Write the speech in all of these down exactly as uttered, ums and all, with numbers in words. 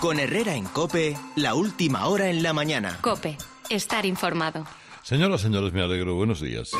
Con Herrera en COPE, la última hora en la mañana. COPE, estar informado. Señoras, señores, me alegro. Buenos días.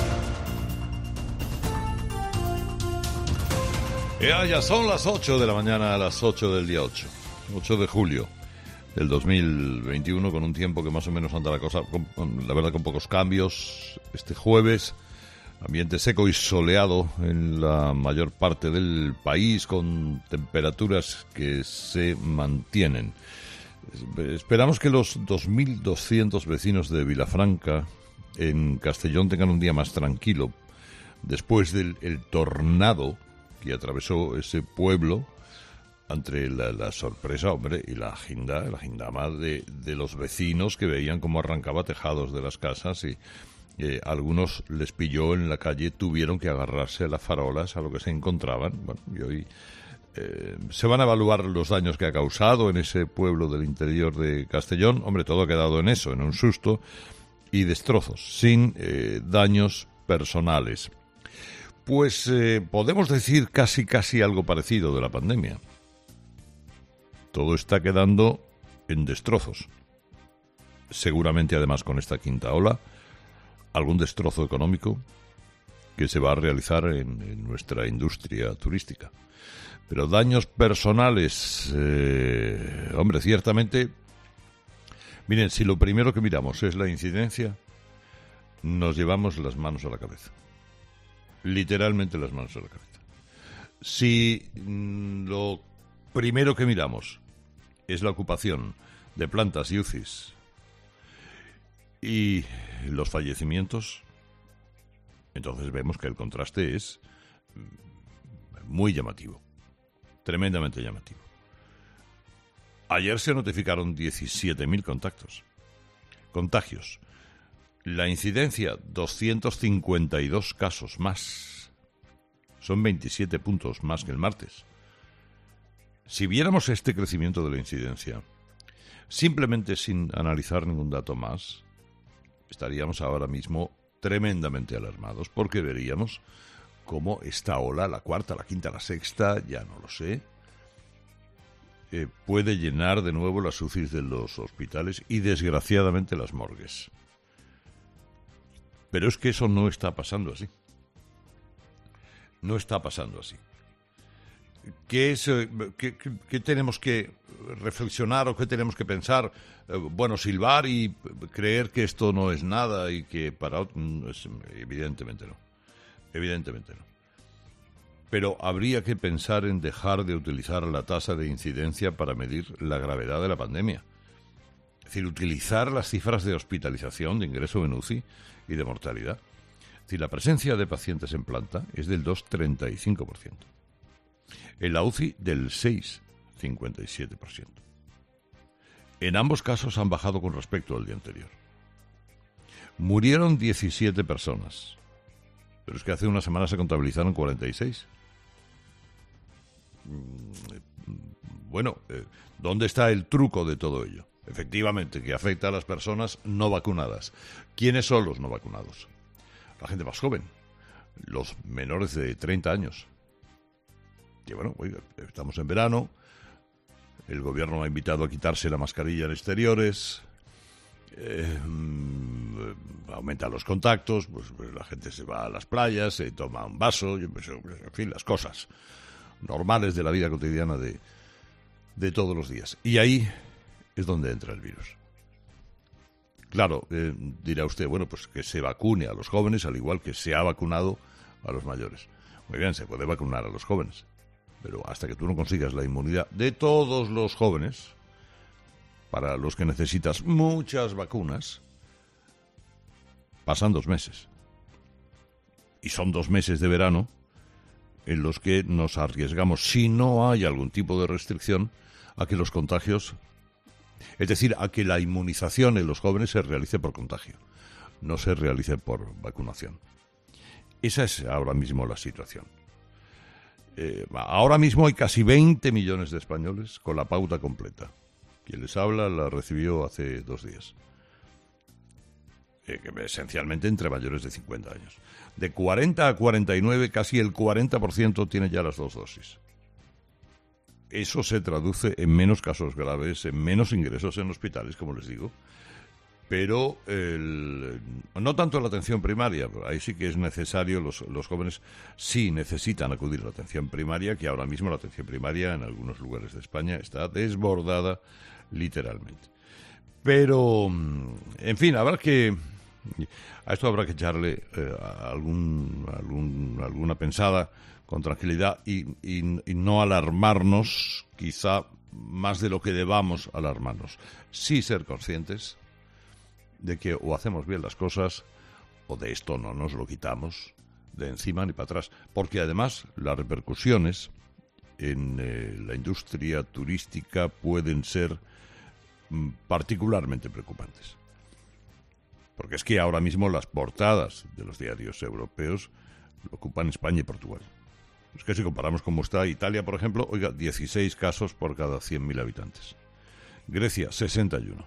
Ya, ya son las ocho de la mañana, a las ocho del día ocho. ocho de julio del dos mil veintiuno, con un tiempo que más o menos anda la cosa, con, con, la verdad, con pocos cambios. Este jueves, ambiente seco y soleado en la mayor parte del país, con temperaturas que se mantienen. Esperamos que los dos mil doscientos vecinos de Vilafranca, en Castellón, tengan un día más tranquilo después del el tornado que atravesó ese pueblo, ante la, la sorpresa, hombre, y la ginda, la gindama de, de los vecinos que veían cómo arrancaba tejados de las casas y eh, algunos les pilló en la calle, tuvieron que agarrarse a las farolas, a lo que se encontraban. Bueno, y hoy eh, se van a evaluar los daños que ha causado en ese pueblo del interior de Castellón. Hombre, todo ha quedado en eso, en un susto y destrozos, sin eh, daños personales. Pues eh, podemos decir casi casi algo parecido de la pandemia. Todo está quedando en destrozos. Seguramente, además, con esta quinta ola, algún destrozo económico que se va a realizar en, en nuestra industria turística. Pero daños personales, eh, hombre, ciertamente, miren, si lo primero que miramos es la incidencia, nos llevamos las manos a la cabeza. Literalmente las manos a la cabeza. Si mm, lo primero que miramos es la ocupación de plantas y U C Is y los fallecimientos, entonces vemos que el contraste es muy llamativo, tremendamente llamativo. Ayer se notificaron diecisiete mil contactos, contagios. La incidencia, doscientos cincuenta y dos casos más. Son veintisiete puntos más que el martes. Si viéramos este crecimiento de la incidencia, simplemente sin analizar ningún dato más, estaríamos ahora mismo tremendamente alarmados, porque veríamos cómo esta ola, la cuarta, la quinta, la sexta, ya no lo sé, eh, puede llenar de nuevo las U C Is de los hospitales y, desgraciadamente, las morgues. Pero es que eso no está pasando así. No está pasando así. ¿Qué, es, qué, qué, ¿Qué tenemos que reflexionar o qué tenemos que pensar? Eh, bueno, silbar y creer que esto no es nada y que para otros... Evidentemente no. Evidentemente no. Pero habría que pensar en dejar de utilizar la tasa de incidencia para medir la gravedad de la pandemia. Es decir, utilizar las cifras de hospitalización, de ingreso en U C I y de mortalidad. Es decir, la presencia de pacientes en planta es del dos coma treinta y cinco por ciento. En la U C I del seis coma cincuenta y siete por ciento. En ambos casos han bajado con respecto al día anterior. Murieron diecisiete personas, pero es que hace una semana se contabilizaron cuarenta y seis. Bueno, ¿dónde está el truco de todo ello? Efectivamente, que afecta a las personas no vacunadas. ¿Quiénes son los no vacunados? La gente más joven, los menores de treinta años. Y bueno, oiga, estamos en verano, el gobierno ha invitado a quitarse la mascarilla en exteriores, eh, aumenta los contactos, pues, pues la gente se va a las playas, se toma un vaso, en fin, las cosas normales de la vida cotidiana de, de todos los días. Y ahí es donde entra el virus. Claro, eh, dirá usted, bueno, pues que se vacune a los jóvenes al igual que se ha vacunado a los mayores. Muy bien, se puede vacunar a los jóvenes. Pero hasta que tú no consigas la inmunidad de todos los jóvenes, para los que necesitas muchas vacunas, pasan dos meses. Y son dos meses de verano en los que nos arriesgamos, si no hay algún tipo de restricción, a que los contagios, es decir, a que la inmunización en los jóvenes se realice por contagio, no se realice por vacunación. Esa es ahora mismo la situación. Eh, ahora mismo hay casi veinte millones de españoles con la pauta completa. Quien les habla la recibió hace dos días. Eh, esencialmente entre mayores de cincuenta años. De cuarenta a cuarenta y nueve, casi el cuarenta por ciento tiene ya las dos dosis. eso se traduce en menos casos graves, en menos ingresos en hospitales, como les digo. Pero el, no tanto la atención primaria, ahí sí que es necesario, los, los jóvenes sí necesitan acudir a la atención primaria, que ahora mismo la atención primaria en algunos lugares de España está desbordada literalmente. Pero, en fin, habrá que, a esto habrá que echarle eh, algún, algún, alguna pensada con tranquilidad y, y, y no alarmarnos, quizá más de lo que debamos alarmarnos. Sí ser conscientes de que o hacemos bien las cosas o de esto no nos lo quitamos de encima ni para atrás, porque además las repercusiones en eh, la industria turística pueden ser mm, particularmente preocupantes, porque es que ahora mismo las portadas de los diarios europeos lo ocupan España y Portugal. Es que si comparamos cómo está Italia, por ejemplo, oiga, dieciséis casos por cada cien mil habitantes, Grecia sesenta y uno,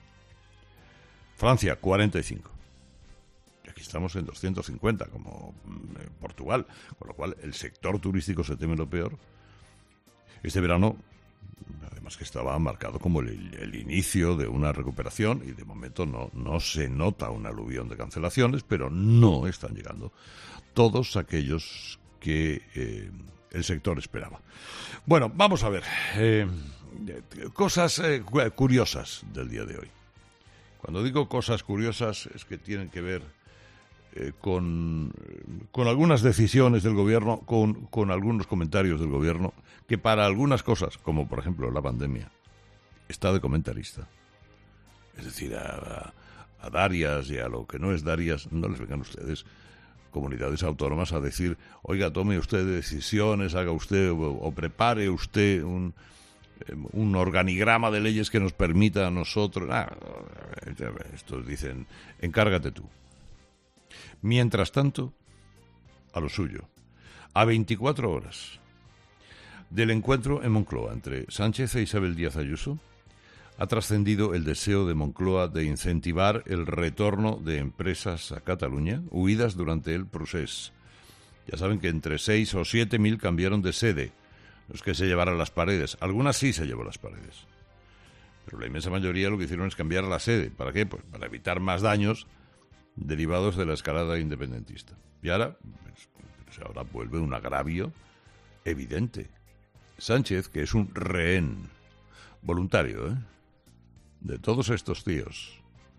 Francia, cuarenta y cinco. Y aquí estamos en doscientos cincuenta, como eh, Portugal. Con lo cual, el sector turístico se teme lo peor. Este verano, además que estaba marcado como el, el inicio de una recuperación, y de momento no, no se nota un aluvión de cancelaciones, pero no están llegando todos aquellos que eh, el sector esperaba. Bueno, vamos a ver. Eh, cosas eh, curiosas del día de hoy. Cuando digo cosas curiosas es que tienen que ver eh, con, con algunas decisiones del gobierno, con, con algunos comentarios del gobierno, que para algunas cosas, como por ejemplo la pandemia, está de comentarista. Es decir, a, a, a Darias y a lo que no es Darias, no les vengan ustedes, comunidades autónomas, a decir, oiga, tome usted decisiones, haga usted o, o prepare usted un... un organigrama de leyes que nos permita a nosotros... Ah, estos dicen, encárgate tú. Mientras tanto, a lo suyo. A veinticuatro horas del encuentro en Moncloa entre Sánchez e Isabel Díaz Ayuso, ha trascendido el deseo de Moncloa de incentivar el retorno de empresas a Cataluña, huidas durante el procés. Ya saben que entre seis o siete mil cambiaron de sede. No es que se llevaran las paredes. Algunas sí se llevó las paredes. Pero la inmensa mayoría lo que hicieron es cambiar la sede. ¿Para qué? Pues para evitar más daños derivados de la escalada independentista. Y ahora, pues, ahora vuelve un agravio evidente. Sánchez, que es un rehén voluntario, ¿eh?, de todos estos tíos,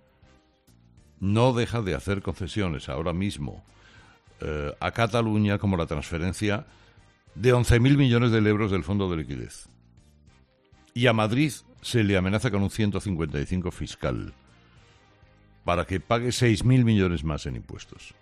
no deja de hacer concesiones ahora mismo eh, a Cataluña, como la transferencia de once mil millones de euros del Fondo de Liquidez. Y a Madrid se le amenaza con un ciento cincuenta y cinco fiscal para que pague seis mil millones más en impuestos.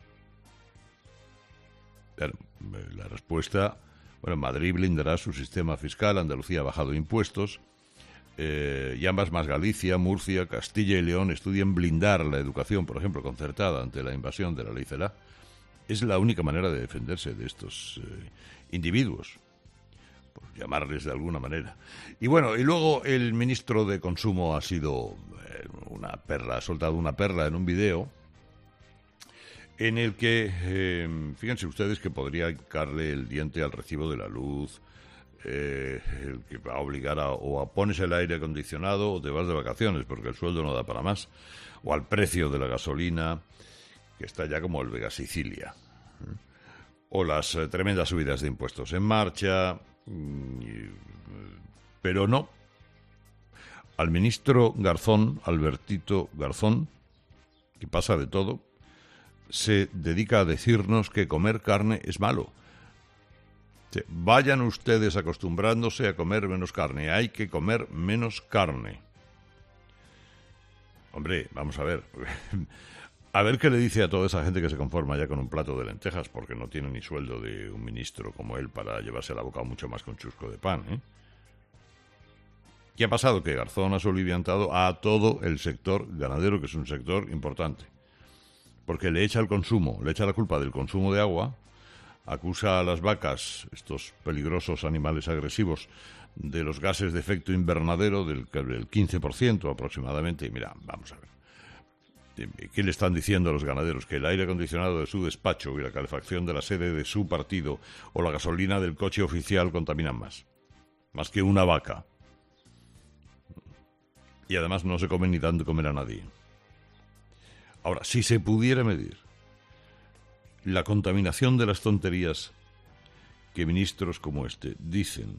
Pero, la respuesta, bueno, Madrid blindará su sistema fiscal, Andalucía ha bajado impuestos, eh, y ambas más Galicia, Murcia, Castilla y León estudian blindar la educación, por ejemplo, concertada ante la invasión de la ley Celaá. Es la única manera de defenderse de estos eh, individuos, por llamarles de alguna manera. Y bueno, y luego el ministro de Consumo ha sido eh, una perla, ha soltado una perla en un video en el que, eh, fíjense ustedes que podría hincarle el diente al recibo de la luz, eh, el que va a obligar a o a pones el aire acondicionado o te vas de vacaciones porque el sueldo no da para más, o al precio de la gasolina, que está ya como el Vega Sicilia, o las eh, tremendas subidas de impuestos en marcha, y, pero no. Al ministro Garzón, Albertito Garzón, que pasa de todo, se dedica a decirnos que comer carne es malo. Vayan ustedes acostumbrándose a comer menos carne, hay que comer menos carne. Hombre, vamos a ver... A ver qué le dice a toda esa gente que se conforma ya con un plato de lentejas porque no tiene ni sueldo de un ministro como él para llevarse a la boca mucho más con chusco de pan, ¿eh? ¿Qué ha pasado? Que Garzón ha soliviantado a todo el sector ganadero, que es un sector importante, porque le echa el consumo, le echa la culpa del consumo de agua, acusa a las vacas, estos peligrosos animales agresivos, de los gases de efecto invernadero del, del quince por ciento aproximadamente. Y mira, vamos a ver. ¿Qué le están diciendo a los ganaderos? Que el aire acondicionado de su despacho y la calefacción de la sede de su partido o la gasolina del coche oficial contaminan más. más que una vaca. Y además no se come ni tanto comer a nadie. Ahora, si se pudiera medir la contaminación de las tonterías que ministros como este dicen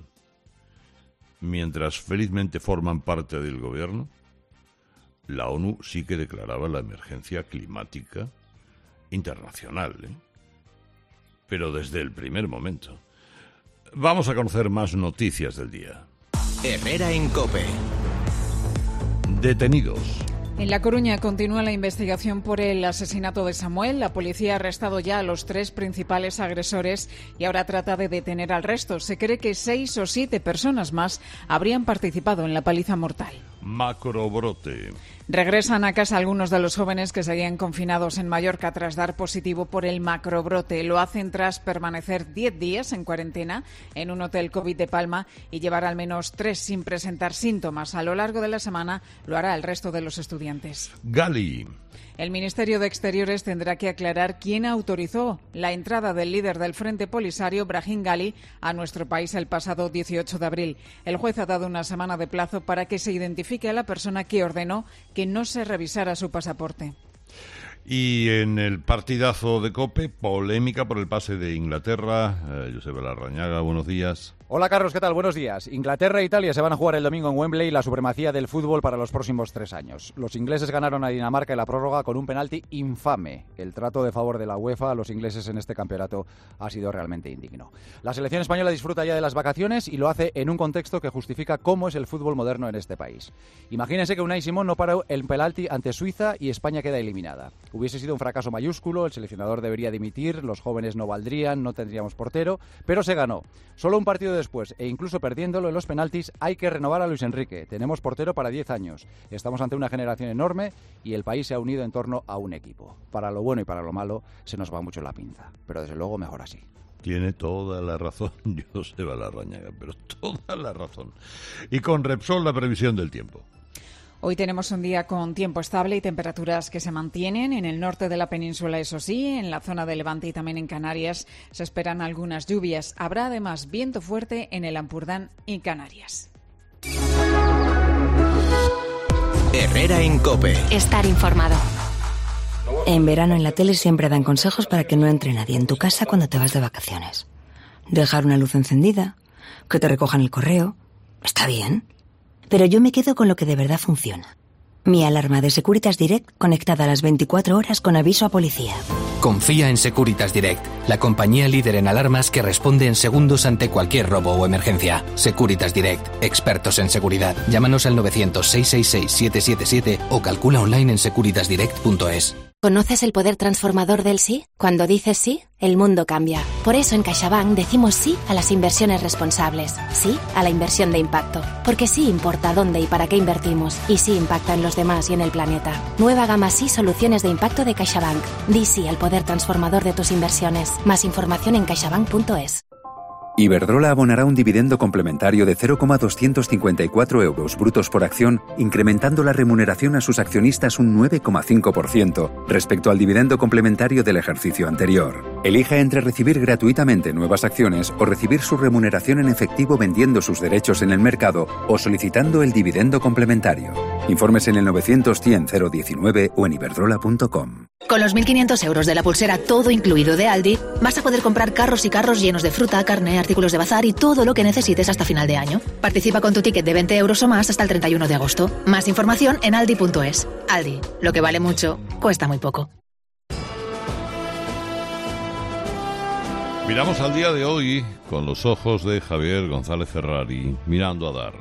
mientras felizmente forman parte del gobierno, la ONU sí que declaraba la emergencia climática internacional, ¿eh? Pero desde el primer momento. Vamos a conocer más noticias del día. Herrera en COPE. Detenidos. En La Coruña continúa la investigación por el asesinato de Samuel. La policía ha arrestado ya a los tres principales agresores y ahora trata de detener al resto. Se cree que seis o siete personas más habrían participado en la paliza mortal. Macrobrote. Regresan a casa algunos de los jóvenes que seguían confinados en Mallorca tras dar positivo por el macrobrote. Lo hacen tras permanecer diez días en cuarentena en un hotel COVID de Palma y llevar al menos tres sin presentar síntomas. A lo largo de la semana lo hará el resto de los estudiantes. Gali. El Ministerio de Exteriores tendrá que aclarar quién autorizó la entrada del líder del Frente Polisario, Brahim Gali, a nuestro país el pasado dieciocho de abril. El juez ha dado una semana de plazo para que se identifique a la persona que ordenó que no se revisara su pasaporte. Y en el partidazo de COPE, polémica por el pase de Inglaterra. Eh, Josep Larrañaga, buenos días. Hola Carlos, ¿qué tal? Buenos días. Inglaterra e Italia se van a jugar el domingo en Wembley la supremacía del fútbol para los próximos tres años. Los ingleses ganaron a Dinamarca en la prórroga con un penalti infame. El trato de favor de la UEFA a los ingleses en este campeonato ha sido realmente indigno. La selección española disfruta ya de las vacaciones y lo hace en un contexto que justifica cómo es el fútbol moderno en este país. Imagínense que Unai Simón no paró el penalti ante Suiza y España queda eliminada. Hubiese sido un fracaso mayúsculo, el seleccionador debería dimitir, los jóvenes no valdrían, no tendríamos portero, pero se ganó. Solo un partido después, e incluso perdiéndolo en los penaltis, hay que renovar a Luis Enrique. Tenemos portero para diez años. Estamos ante una generación enorme y el país se ha unido en torno a un equipo. Para lo bueno y para lo malo se nos va mucho la pinza, pero desde luego mejor así. Tiene toda la razón, Josep Larrañaga, pero toda la razón. Y con Repsol la previsión del tiempo. Hoy tenemos un día con tiempo estable y temperaturas que se mantienen. En el norte de la península, eso sí, en la zona de Levante y también en Canarias se esperan algunas lluvias. Habrá además viento fuerte en el Ampurdán y Canarias. Herrera en COPE. Estar informado. En verano en la tele siempre dan consejos para que no entre nadie en tu casa cuando te vas de vacaciones. Dejar una luz encendida, que te recojan el correo. Está bien. Pero yo me quedo con lo que de verdad funciona. Mi alarma de Securitas Direct conectada a las veinticuatro horas con aviso a policía. Confía en Securitas Direct, la compañía líder en alarmas que responde en segundos ante cualquier robo o emergencia. Securitas Direct, expertos en seguridad. Llámanos al novecientos, seiscientos sesenta y seis, siete siete siete o calcula online en securitas direct punto es. ¿Conoces el poder transformador del sí? Cuando dices sí, el mundo cambia. Por eso en CaixaBank decimos sí a las inversiones responsables, sí a la inversión de impacto. Porque sí importa dónde y para qué invertimos, y sí impacta en los demás y en el planeta. Nueva gama sí soluciones de impacto de CaixaBank. Di sí al poder transformador de tus inversiones. Más información en caixabank punto es. Iberdrola abonará un dividendo complementario de cero coma doscientos cincuenta y cuatro euros brutos por acción, incrementando la remuneración a sus accionistas un nueve coma cinco por ciento respecto al dividendo complementario del ejercicio anterior. Elija entre recibir gratuitamente nuevas acciones o recibir su remuneración en efectivo vendiendo sus derechos en el mercado o solicitando el dividendo complementario. Informes en el novecientos cien cero diecinueve o en iberdrola punto com. Con los mil quinientos euros de la pulsera todo incluido de Aldi, vas a poder comprar carros y carros llenos de fruta, carne, artículos de bazar y todo lo que necesites hasta final de año. Participa con tu ticket de veinte euros o más hasta el treinta y uno de agosto. Más información en aldi punto es. Aldi, lo que vale mucho, cuesta muy poco. Miramos al día de hoy con los ojos de Javier González Ferrari, mirando a dar.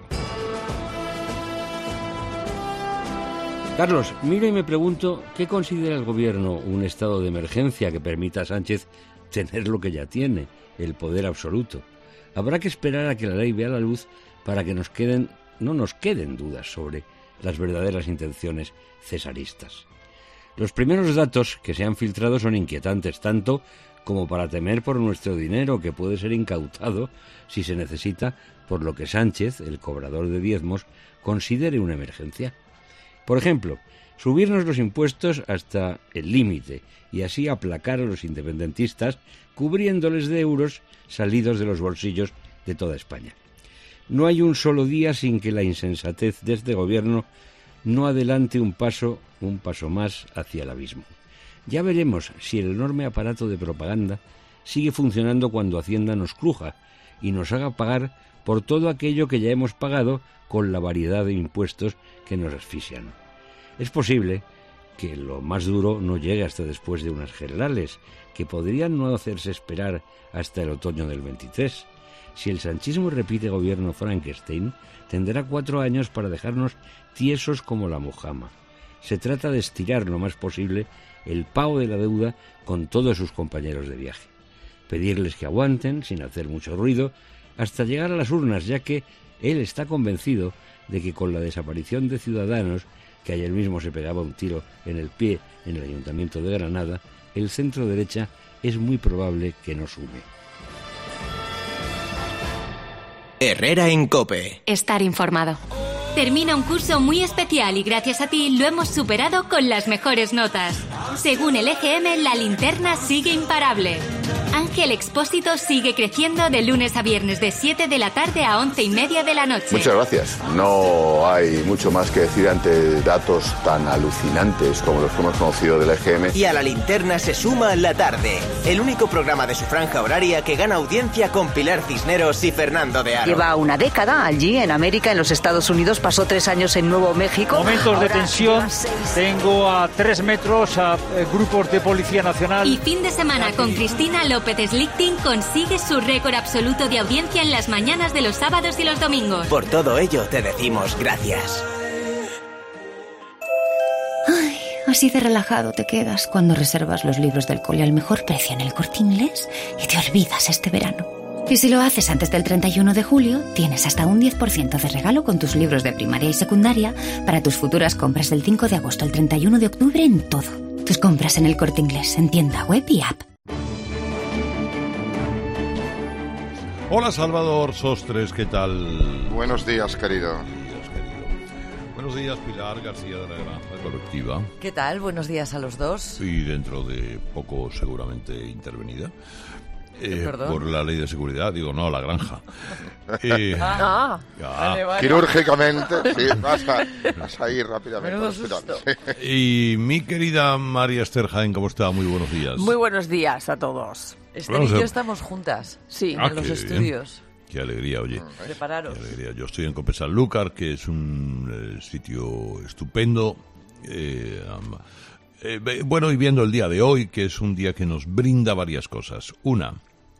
Carlos, miro y me pregunto, ¿qué considera el gobierno un estado de emergencia que permita a Sánchez tener lo que ya tiene, el poder absoluto? Habrá que esperar a que la ley vea la luz para que nos queden, no nos queden dudas sobre las verdaderas intenciones cesaristas. Los primeros datos que se han filtrado son inquietantes, tanto como para temer por nuestro dinero que puede ser incautado si se necesita, por lo que Sánchez, el cobrador de diezmos, considere una emergencia. Por ejemplo, subirnos los impuestos hasta el límite y así aplacar a los independentistas cubriéndoles de euros salidos de los bolsillos de toda España. No hay un solo día sin que la insensatez de este gobierno no adelante un paso, un paso más hacia el abismo. Ya veremos si el enorme aparato de propaganda sigue funcionando cuando Hacienda nos cruja y nos haga pagar por todo aquello que ya hemos pagado con la variedad de impuestos que nos asfixian. Es posible que lo más duro no llegue hasta después de unas generales, que podrían no hacerse esperar hasta el otoño del veintitrés. Si el sanchismo repite gobierno Frankenstein, tendrá cuatro años para dejarnos tiesos como la mojama. Se trata de estirar lo más posible el pago de la deuda con todos sus compañeros de viaje. Pedirles que aguanten, sin hacer mucho ruido, hasta llegar a las urnas, ya que él está convencido de que con la desaparición de Ciudadanos, que ayer mismo se pegaba un tiro en el pie en el Ayuntamiento de Granada, el centro derecha es muy probable que no sume. Herrera en COPE. Estar informado. Termina un curso muy especial y gracias a ti lo hemos superado con las mejores notas. Según el E G M, la linterna sigue imparable. Ángel Expósito sigue creciendo de lunes a viernes de siete de la tarde a once y media de la noche. Muchas gracias. No hay mucho más que decir ante datos tan alucinantes como los que hemos conocido del E G M. Y a la linterna se suma La Tarde, el único programa de su franja horaria que gana audiencia con Pilar Cisneros y Fernando de Aro. Lleva una década allí en América, en los Estados Unidos, pasó tres años en Nuevo México. Momentos de tensión, tengo a tres metros a eh, grupos de Policía Nacional. Y fin de semana con Cristina López Slichting consigue su récord absoluto de audiencia en las mañanas de los sábados y los domingos. Por todo ello te decimos gracias. Ay, así de relajado te quedas cuando reservas los libros del cole al mejor precio en el Corte Inglés y te olvidas este verano. Y si lo haces antes del treinta y uno de julio, tienes hasta un diez por ciento de regalo con tus libros de primaria y secundaria para tus futuras compras del cinco de agosto al treinta y uno de octubre en todo. Tus compras en el Corte Inglés, en tienda web y app. Hola Salvador Sostres, ¿qué tal? Buenos días, querido. Buenos días, querido. Buenos días, Pilar García de la Granja Colectiva. ¿Qué tal? Buenos días a los dos. Y dentro de poco seguramente intervenida. Eh, por la ley de seguridad, digo, no, la granja. Eh, ah, ya. vale, vale. Quirúrgicamente, sí, vas a, vas a ir rápidamente al hospital. Y mi querida María Esther Jaén, ¿cómo está? Muy buenos días. Muy buenos días a todos. Esther y yo estamos juntas, sí, ah, en los estudios. Bien. Qué alegría, oye. Prepararos. Qué alegría. Yo estoy en Cope Sanlúcar, que es un eh, sitio estupendo. Eh, um, eh, bueno, y viendo el día de hoy, que es un día que nos brinda varias cosas. Una,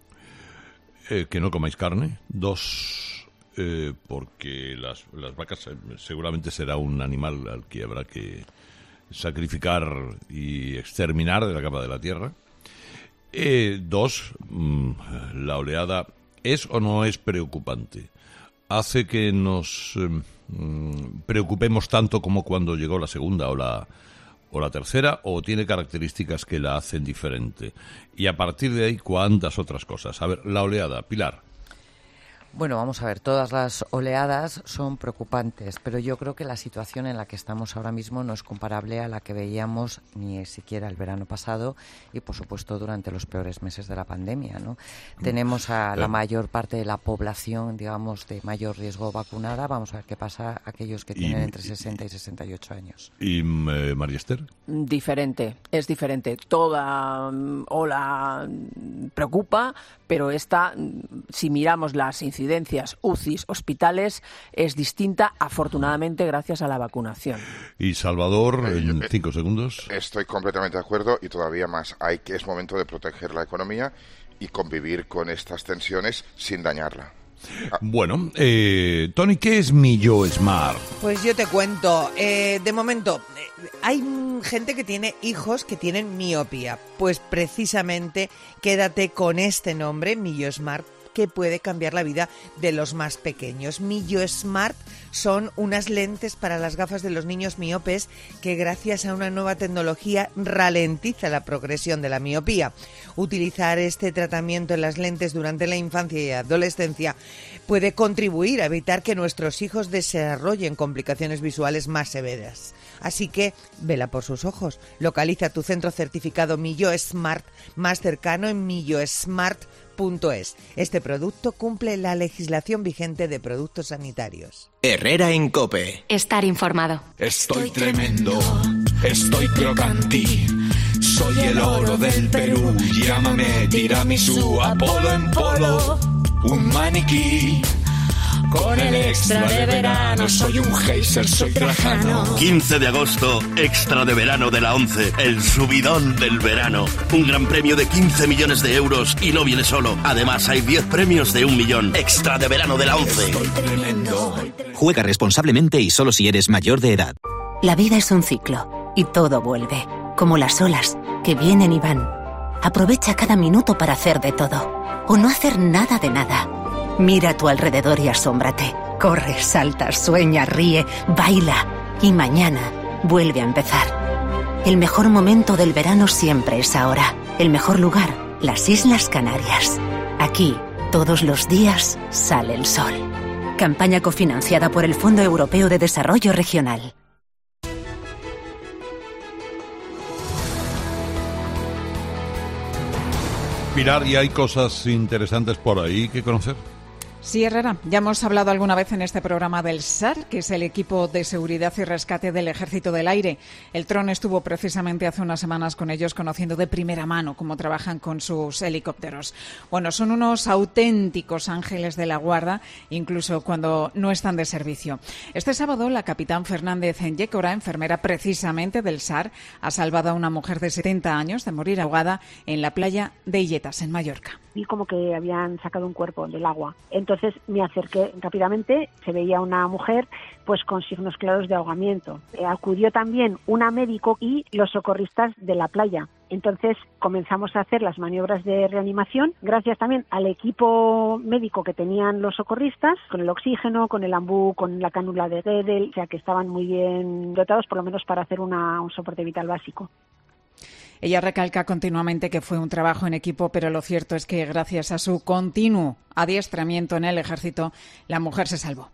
eh, que no comáis carne. Dos, eh, porque las, las vacas eh, seguramente será un animal al que habrá que sacrificar y exterminar de la capa de la tierra. Eh, dos, mmm, la oleada es o no es preocupante. Hace que nos eh, mmm, preocupemos tanto como cuando llegó la segunda o la o la tercera, o tiene características que la hacen diferente. Y a partir de ahí, ¿cuántas otras cosas? A ver, la oleada, Pilar. Bueno, vamos a ver, todas las oleadas son preocupantes, pero yo creo que la situación en la que estamos ahora mismo no es comparable a la que veíamos ni siquiera el verano pasado y, por supuesto, durante los peores meses de la pandemia, ¿no? Tenemos a la mayor parte de la población, digamos, de mayor riesgo vacunada. Vamos a ver qué pasa a aquellos que tienen y, entre sesenta y sesenta y ocho años. ¿Y eh, María Esther? Diferente, es diferente. Toda um, ola preocupa, pero esta, si miramos las incidencias, U C Is, hospitales, es distinta, afortunadamente, gracias a la vacunación. Y Salvador, en cinco segundos. Estoy completamente de acuerdo y todavía más. Hay que es momento de proteger la economía y convivir con estas tensiones sin dañarla. Ah. Bueno, eh, Tony, ¿qué es mi Yo Smart? Pues yo te cuento. Eh, de momento, eh, hay gente que tiene hijos que tienen miopía. Pues precisamente quédate con este nombre, mi Yo Smart, que puede cambiar la vida de los más pequeños. Millo Smart son unas lentes para las gafas de los niños miopes que gracias a una nueva tecnología ralentiza la progresión de la miopía. Utilizar este tratamiento en las lentes durante la infancia y adolescencia puede contribuir a evitar que nuestros hijos desarrollen complicaciones visuales más severas. Así que vela por sus ojos. Localiza tu centro certificado Millo Smart más cercano en millo smart punto es. Este producto cumple la legislación vigente de productos sanitarios. Herrera en COPE. Estar informado. Estoy tremendo, estoy crocanti. Soy el oro del Perú. Llámame tiramisú, Apolo en polo. Un maniquí. Con el extra de verano, soy un geyser, soy Trajano. quince de agosto, extra de verano de la ONCE, el subidón del verano. Un gran premio de quince millones de euros y no viene solo. Además, hay diez premios de un millón. Extra de verano de la ONCE. Estoy tremendo. Juega responsablemente y solo si eres mayor de edad. La vida es un ciclo y todo vuelve, como las olas, que vienen y van. Aprovecha cada minuto para hacer de todo, o no hacer nada de nada. Mira a tu alrededor y asómbrate. Corre, salta, sueña, ríe, baila. Y mañana vuelve a empezar. El mejor momento del verano siempre es ahora. El mejor lugar, las Islas Canarias. Aquí, todos los días, sale el sol. Campaña cofinanciada por el Fondo Europeo de Desarrollo Regional. Pilar, ¿y hay cosas interesantes por ahí que conocer? Sí, Herrera, ya hemos hablado alguna vez en este programa del S A R, que es el equipo de seguridad y rescate del Ejército del Aire. El Tron estuvo precisamente hace unas semanas con ellos, conociendo de primera mano cómo trabajan con sus helicópteros. Bueno, son unos auténticos ángeles de la guarda, incluso cuando no están de servicio. Este sábado, la capitán Fernández Yécora, enfermera precisamente del S A R, ha salvado a una mujer de setenta años de morir ahogada en la playa de Illetas, en Mallorca. Vi como que habían sacado un cuerpo del agua. Entonces me acerqué rápidamente, se veía una mujer pues con signos claros de ahogamiento. Eh, acudió también una médico y los socorristas de la playa. Entonces comenzamos a hacer las maniobras de reanimación, gracias también al equipo médico que tenían los socorristas, con el oxígeno, con el ambú, con la cánula de Gödel, o sea que estaban muy bien dotados, por lo menos para hacer una, un soporte vital básico. Ella recalca continuamente que fue un trabajo en equipo, pero lo cierto es que gracias a su continuo adiestramiento en el ejército, la mujer se salvó.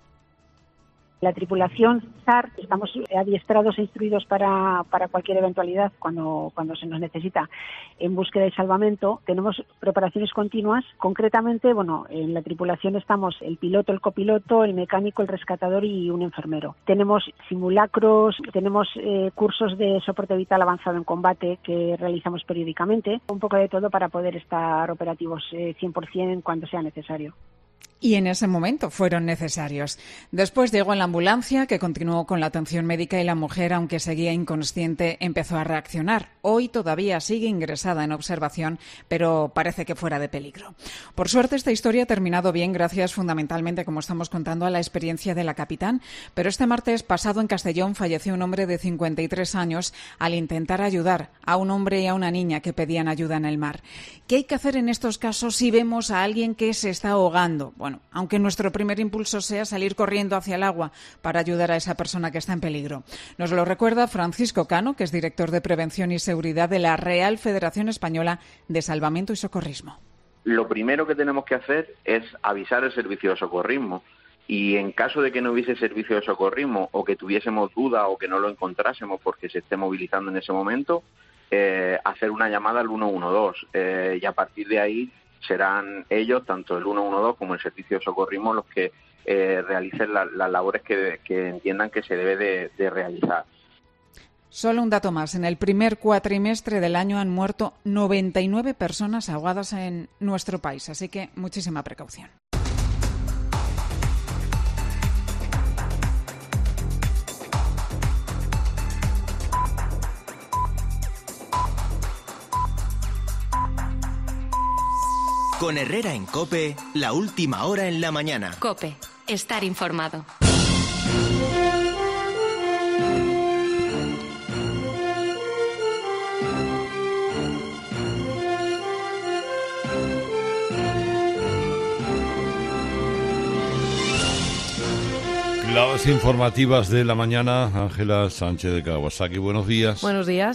La tripulación S A R, estamos adiestrados e instruidos para, para cualquier eventualidad cuando, cuando se nos necesita en búsqueda y salvamento. Tenemos preparaciones continuas. Concretamente, bueno, en la tripulación estamos el piloto, el copiloto, el mecánico, el rescatador y un enfermero. Tenemos simulacros, tenemos eh, cursos de soporte vital avanzado en combate que realizamos periódicamente. Un poco de todo para poder estar operativos eh, cien por ciento cuando sea necesario. Y en ese momento fueron necesarios. Después llegó la ambulancia, que continuó con la atención médica, y la mujer, aunque seguía inconsciente, empezó a reaccionar. Hoy todavía sigue ingresada en observación, pero parece que fuera de peligro. Por suerte, esta historia ha terminado bien, gracias fundamentalmente, como estamos contando, a la experiencia de la capitán. Pero este martes pasado en Castellón falleció un hombre de cincuenta y tres años al intentar ayudar a un hombre y a una niña que pedían ayuda en el mar. ¿Qué hay que hacer en estos casos si vemos a alguien que se está ahogando? Bueno, Bueno, aunque nuestro primer impulso sea salir corriendo hacia el agua para ayudar a esa persona que está en peligro. Nos lo recuerda Francisco Cano, que es director de Prevención y Seguridad de la Real Federación Española de Salvamento y Socorrismo. Lo primero que tenemos que hacer es avisar al servicio de socorrismo, y en caso de que no hubiese servicio de socorrismo o que tuviésemos duda o que no lo encontrásemos porque se esté movilizando en ese momento, eh, hacer una llamada al uno uno dos eh, y a partir de ahí serán ellos, tanto el uno uno dos como el servicio de socorrismo, los que eh, realicen la, las labores que, que entiendan que se debe de, de realizar. Solo un dato más. En el primer cuatrimestre del año han muerto noventa y nueve personas ahogadas en nuestro país, así que muchísima precaución. Con Herrera en COPE, la última hora en la mañana. COPE, estar informado. Claves informativas de la mañana, Ángela Sánchez de Kawasaki. Buenos días. Buenos días.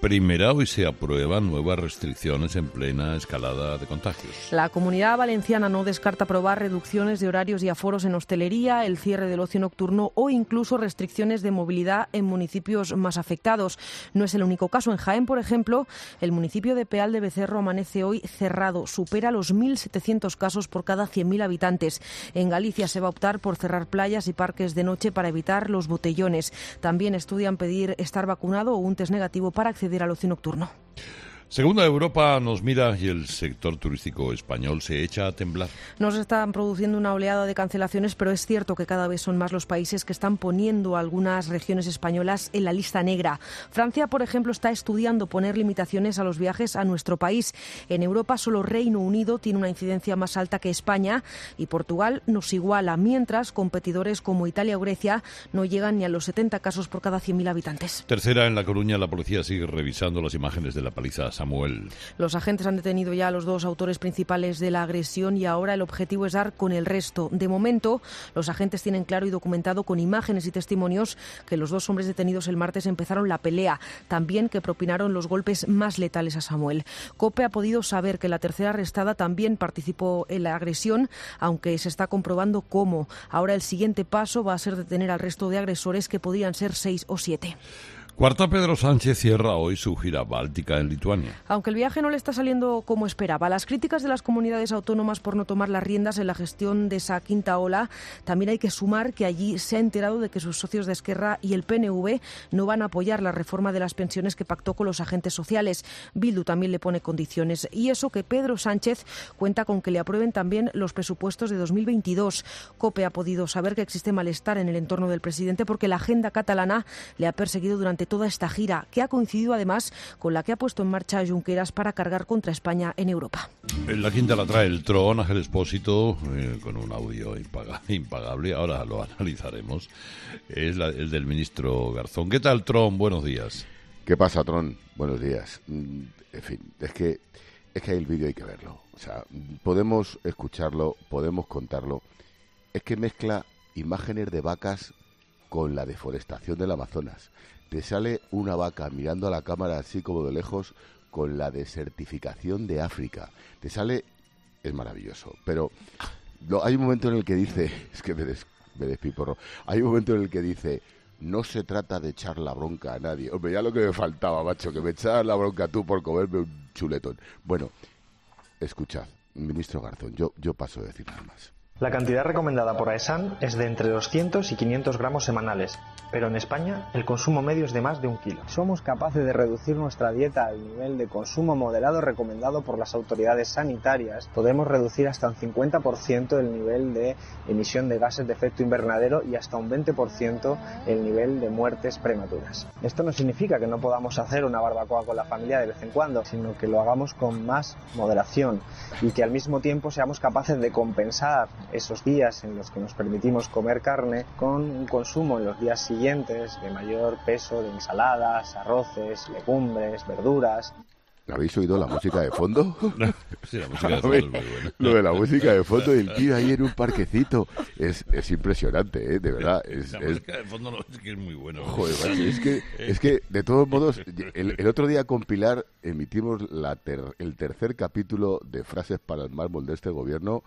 primera, hoy se aprueban nuevas restricciones en plena escalada de contagios. La Comunidad Valenciana no descarta aprobar reducciones de horarios y aforos en hostelería, el cierre del ocio nocturno o incluso restricciones de movilidad en municipios más afectados. No es el único caso. En Jaén, por ejemplo, el municipio de Peal de Becerro amanece hoy cerrado. Supera los mil setecientos casos por cada cien mil habitantes. En Galicia se va a optar por cerrar playas y parques de noche para evitar los botellones. También estudian pedir estar vacunado o un test negativo para acceder al ocio nocturno. Segunda Europa nos mira y el sector turístico español se echa a temblar. Nos están produciendo una oleada de cancelaciones, pero es cierto que cada vez son más los países que están poniendo a algunas regiones españolas en la lista negra. Francia, por ejemplo, está estudiando poner limitaciones a los viajes a nuestro país. En Europa, solo Reino Unido tiene una incidencia más alta que España y Portugal nos iguala, mientras competidores como Italia o Grecia no llegan ni a los setenta casos por cada cien mil habitantes. Tercera, en La Coruña, la policía sigue revisando las imágenes de la paliza a Samuel. Los agentes han detenido ya a los dos autores principales de la agresión y ahora el objetivo es dar con el resto. De momento, los agentes tienen claro y documentado con imágenes y testimonios que los dos hombres detenidos el martes empezaron la pelea, también que propinaron los golpes más letales a Samuel. COPE ha podido saber que la tercera arrestada también participó en la agresión, aunque se está comprobando cómo. Ahora el siguiente paso va a ser detener al resto de agresores, que podrían ser seis o siete. Cuarta, Pedro Sánchez cierra hoy su gira báltica en Lituania. Aunque el viaje no le está saliendo como esperaba, las críticas de las comunidades autónomas por no tomar las riendas en la gestión de esa quinta ola, también hay que sumar que allí se ha enterado de que sus socios de Esquerra y el P N V no van a apoyar la reforma de las pensiones que pactó con los agentes sociales. Bildu también le pone condiciones. Y eso que Pedro Sánchez cuenta con que le aprueben también los presupuestos de dos mil veintidós. COPE ha podido saber que existe malestar en el entorno del presidente porque la agenda catalana le ha perseguido durante toda esta gira, que ha coincidido además con la que ha puesto en marcha Junqueras para cargar contra España en Europa. En la quinta la trae el Tron, Ángel Expósito, eh, con un audio impaga, impagable, ahora lo analizaremos. Es la, el del ministro Garzón. ¿Qué tal, Tron? Buenos días. ¿Qué pasa, Tron? Buenos días. En fin, es que, es que el vídeo hay que verlo. O sea, podemos escucharlo, podemos contarlo. Es que mezcla imágenes de vacas con la deforestación del Amazonas. Te sale una vaca mirando a la cámara así como de lejos con la desertificación de África. Te sale... Es maravilloso. Pero lo, hay un momento en el que dice... Es que me, des, me despiporro. Hay un momento en el que dice... No se trata de echar la bronca a nadie. Hombre, ya lo que me faltaba, macho. Que me echaras la bronca tú por comerme un chuletón. Bueno, escuchad, ministro Garzón. Yo, yo paso a decir nada más. La cantidad recomendada por AESAN es de entre doscientos y quinientos gramos semanales, pero en España el consumo medio es de más de un kilo. Somos capaces de reducir nuestra dieta al nivel de consumo moderado recomendado por las autoridades sanitarias. Podemos reducir hasta un cincuenta por ciento el nivel de emisión de gases de efecto invernadero y hasta un veinte por ciento el nivel de muertes prematuras. Esto no significa que no podamos hacer una barbacoa con la familia de vez en cuando, sino que lo hagamos con más moderación y que al mismo tiempo seamos capaces de compensar esos días en los que nos permitimos comer carne con un consumo en los días siguientes de mayor peso de ensaladas, arroces, legumbres, verduras. ¿Habéis oído la música de fondo? Sí, la música de fondo es muy buena. Lo de la música de fondo y el tío ahí en un parquecito es, es impresionante, ¿eh? De verdad. Es, la es... música de fondo no, es que es muy bueno. Joder, macho, es que, es que de todos modos, el, el otro día con Pilar emitimos la ter, el tercer capítulo de Frases para el mármol de este gobierno.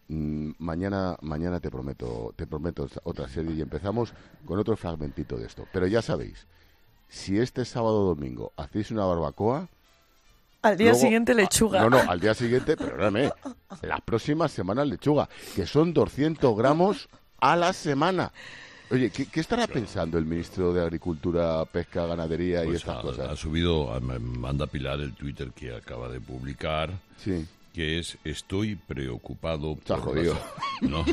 Mañana, mañana te prometo, te prometo otra serie y empezamos con otro fragmentito de esto. Pero ya sabéis, si este sábado o domingo hacéis una barbacoa, al día luego, siguiente lechuga. No, no, al día siguiente, perdóname, las próximas semanas lechuga, que son doscientos gramos a la semana. Oye, ¿qué, qué estará pensando el ministro de Agricultura, Pesca, Ganadería pues y estas ha, cosas? Ha subido, me manda Pilar el Twitter que acaba de publicar. Sí. Que es estoy preocupado por jodido. La, no,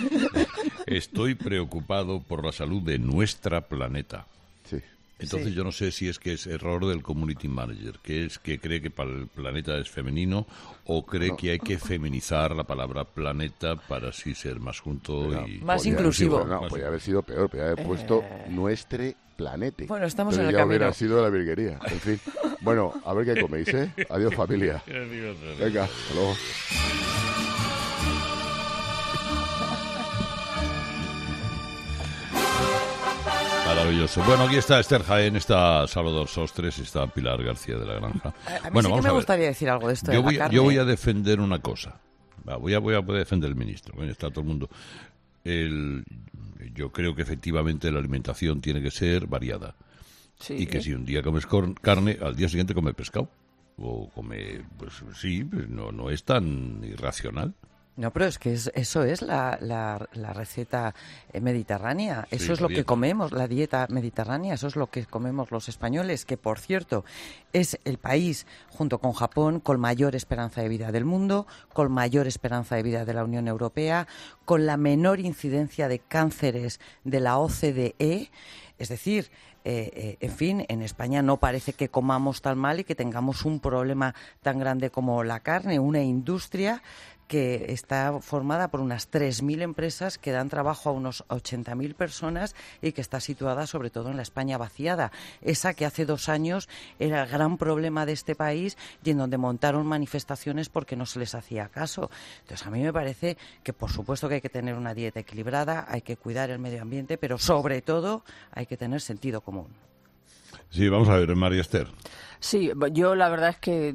estoy preocupado por la salud de nuestra planeta. Sí. Entonces sí. yo no sé si es que es error del community manager, que es que cree que para el planeta es femenino o cree no. que hay que feminizar la palabra planeta para así ser más junto no, y más inclusivo. Sido, no, podría haber sido peor, podría haber eh... puesto nuestre planeta. Bueno, estamos Pero en el ya camino. hubiera sido la virguería. En fin. Bueno, a ver qué coméis, ¿eh? Adiós, familia. Venga, hasta luego. Maravilloso. Bueno, aquí está Esther Jaén, está Salvador Sostres, está Pilar García de la Granja. A, a mí bueno, sí que me gustaría decir algo de esto yo de voy, la carne. Yo voy a defender una cosa. Va, voy, a, voy a defender al ministro. Bueno, está todo el mundo. El, yo creo que efectivamente la alimentación tiene que ser variada. Sí. Y que si un día comes carne, al día siguiente come pescado. O come, pues sí, pues no, no es tan irracional. No, pero es que es, eso es la, la, la receta mediterránea, eso Sí, es lo dieta. que comemos, la dieta mediterránea, eso es lo que comemos los españoles, que por cierto es el país, junto con Japón, con mayor esperanza de vida del mundo, con mayor esperanza de vida de la Unión Europea, con la menor incidencia de cánceres de la O C D E, es decir... Eh, eh, en fin, en España no parece que comamos tan mal y que tengamos un problema tan grande como la carne, una industria que está formada por unas tres mil empresas que dan trabajo a unos ochenta mil personas y que está situada sobre todo en la España vaciada, esa que hace dos años era el gran problema de este país y en donde montaron manifestaciones porque no se les hacía caso. Entonces a mí me parece que por supuesto que hay que tener una dieta equilibrada, hay que cuidar el medio ambiente, pero sobre todo hay que tener sentido común. Sí, vamos a ver, María Esther. Sí, yo la verdad es que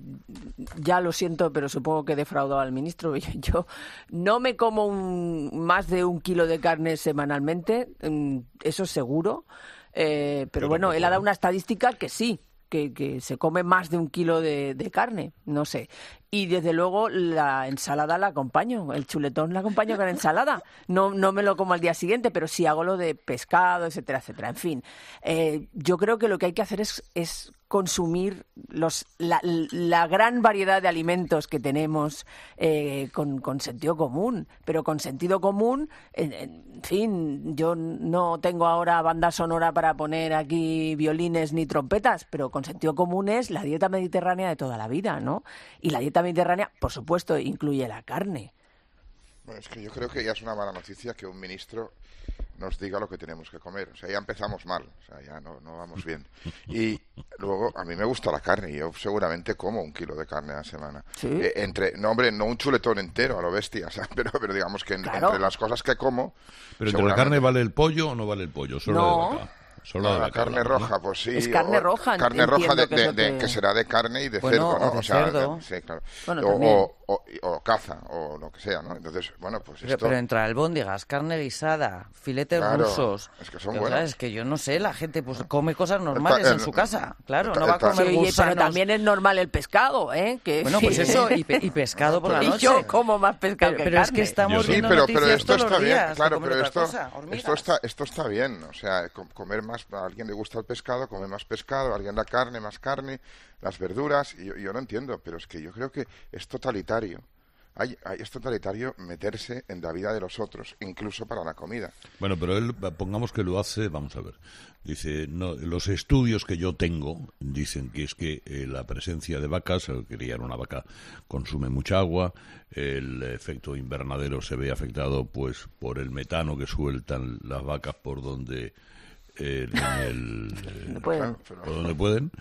ya lo siento, pero supongo que he defraudado al ministro. Yo no me como un, más de un kilo de carne semanalmente, eso es seguro, eh, pero, pero bueno, él ha dado una estadística que sí, que, que se come más de un kilo de, de carne, no sé. Y desde luego la ensalada la acompaño, el chuletón la acompaño con ensalada. No, no me lo como al día siguiente, pero sí hago lo de pescado, etcétera, etcétera. En fin, eh, yo creo que lo que hay que hacer es, es consumir los, la, la gran variedad de alimentos que tenemos eh, con, con sentido común. Pero con sentido común, en, en fin, yo no tengo ahora banda sonora para poner aquí violines ni trompetas, pero con sentido común es la dieta mediterránea de toda la vida, ¿no? Y la dieta mediterránea, por supuesto, incluye la carne. Bueno, es que yo creo que ya es una mala noticia que un ministro nos diga lo que tenemos que comer. O sea, ya empezamos mal, o sea, ya no, no vamos bien. Y luego, a mí me gusta la carne, yo seguramente como un kilo de carne a la semana. ¿Sí? Eh, entre, no, hombre, no un chuletón entero a lo bestia, o sea, pero, pero digamos que en, Claro. entre las cosas que como... ¿Pero entre la carne vale el pollo o no vale el pollo? Solo No. de vaca. Solo No, de la vaca, carne hablamos, roja, ¿no? pues sí. Es carne o- roja, Carne roja de, entiendo que es de- lo de- que- que será de carne y de Bueno, cerdo, o ¿no? de sea, cerdo. de- sí, claro. Bueno, o, también. o, o- o caza, o lo que sea, ¿no? Entonces, bueno, pues Pero, esto... pero entre albóndigas, carne guisada, filetes Claro, rusos. es que son o sea, buenos. es que yo no sé, la gente pues come cosas normales el- en su casa. Claro, el- no va a el- comer Sí, oye, gusanos. pero también es normal el pescado, ¿eh? Que, Bueno, pues eso, y, pe- y pescado por la Y noche. yo como más pescado Pero, que pero es carne. que estamos Sí, viendo pero, pero noticias esto todos está los bien, días de claro, comer pero otra esto, cosa, hormigas. esto está, esto está bien, o sea, com- comer más, a alguien le gusta el pescado, comer más pescado, a alguien la carne, más carne, las verduras, y yo, yo no entiendo, pero es que yo creo que es totalitario. Hay, hay- es totalitario meterse en la vida de los otros, incluso para la comida. Bueno, pero él, pongamos que lo hace, vamos a ver, dice, no, los estudios que yo tengo dicen que es que eh, la presencia de vacas, el criar una vaca consume mucha agua, el efecto invernadero se ve afectado pues por el metano que sueltan las vacas por donde eh, en el, No pueden. Pero- por donde pueden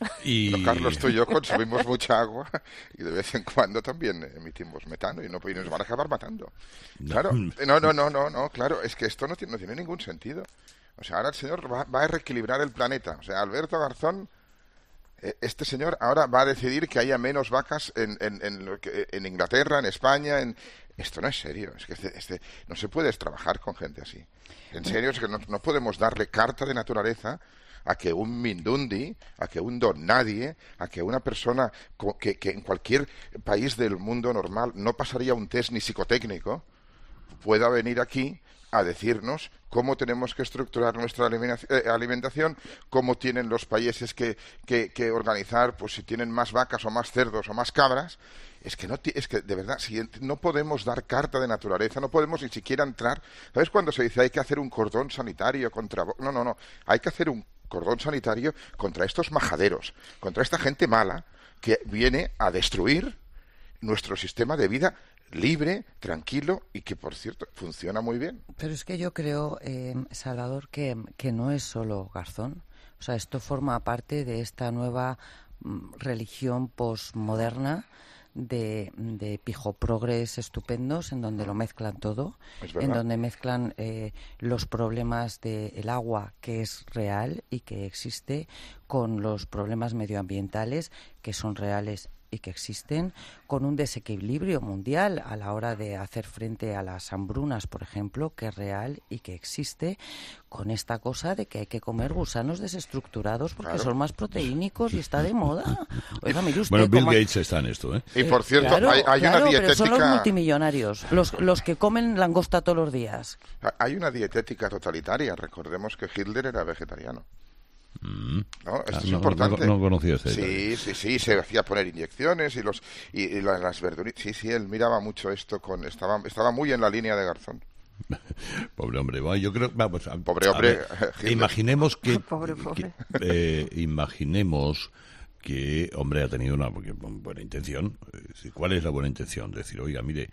y Pero Carlos, tú y yo consumimos mucha agua y de vez en cuando también emitimos metano y, no, y nos van a acabar matando. Claro, no, no, no, no, no, claro, es que esto no tiene, no tiene ningún sentido. O sea, ahora el señor va, va a reequilibrar el planeta. O sea, Alberto Garzón, eh, este señor ahora va a decidir que haya menos vacas en, en, en, lo que- en Inglaterra, en España, en... Esto no es serio, es que este, este- no se puede trabajar con gente así. En serio, es que no, no podemos darle carta de naturaleza a que un mindundi, a que un don nadie, a que una persona co- que, que en cualquier país del mundo normal no pasaría un test ni psicotécnico, pueda venir aquí a decirnos cómo tenemos que estructurar nuestra alimenta- eh, alimentación, cómo tienen los países que, que, que organizar, pues si tienen más vacas o más cerdos o más cabras. Es que no ti- es que de verdad, si ent- no podemos dar carta de naturaleza, no podemos ni siquiera entrar. ¿Sabes cuando se dice hay que hacer un cordón sanitario contra? vo-? No, no, no. Hay que hacer un cordón sanitario contra estos majaderos, contra esta gente mala que viene a destruir nuestro sistema de vida libre, tranquilo y que, por cierto, funciona muy bien. Pero es que yo creo, eh, Salvador, que, que no es solo Garzón. O sea, esto forma parte de esta nueva mm, religión posmoderna de, de pijoprogres estupendos en donde lo mezclan todo, en donde mezclan eh, los problemas del agua, que es real y que existe, con los problemas medioambientales, que son reales y que existen, con un desequilibrio mundial a la hora de hacer frente a las hambrunas, por ejemplo, que es real y que existe, con esta cosa de que hay que comer gusanos desestructurados porque claro. son más proteínicos y está de moda. Oiga, mire usted, bueno, Bill como... Gates está en esto, ¿eh? Y por cierto, claro, hay, hay claro, una dietética... pero son los multimillonarios, los, los que comen langosta todos los días. Hay una dietética totalitaria. Recordemos que Hitler era vegetariano. Mm. No, esto ah, es no, importante. No, no conocía este Sí, detalle. sí, sí, se hacía poner inyecciones y los y, y las, las verduritas. Sí, sí, él miraba mucho esto con estaba estaba muy en la línea de Garzón. Pobre hombre, bueno, yo creo vamos, a, pobre hombre. A ver, imaginemos que, pobre, pobre. que eh, imaginemos que hombre ha tenido una buena intención. ¿Cuál es la buena intención? Decir, oiga, mire,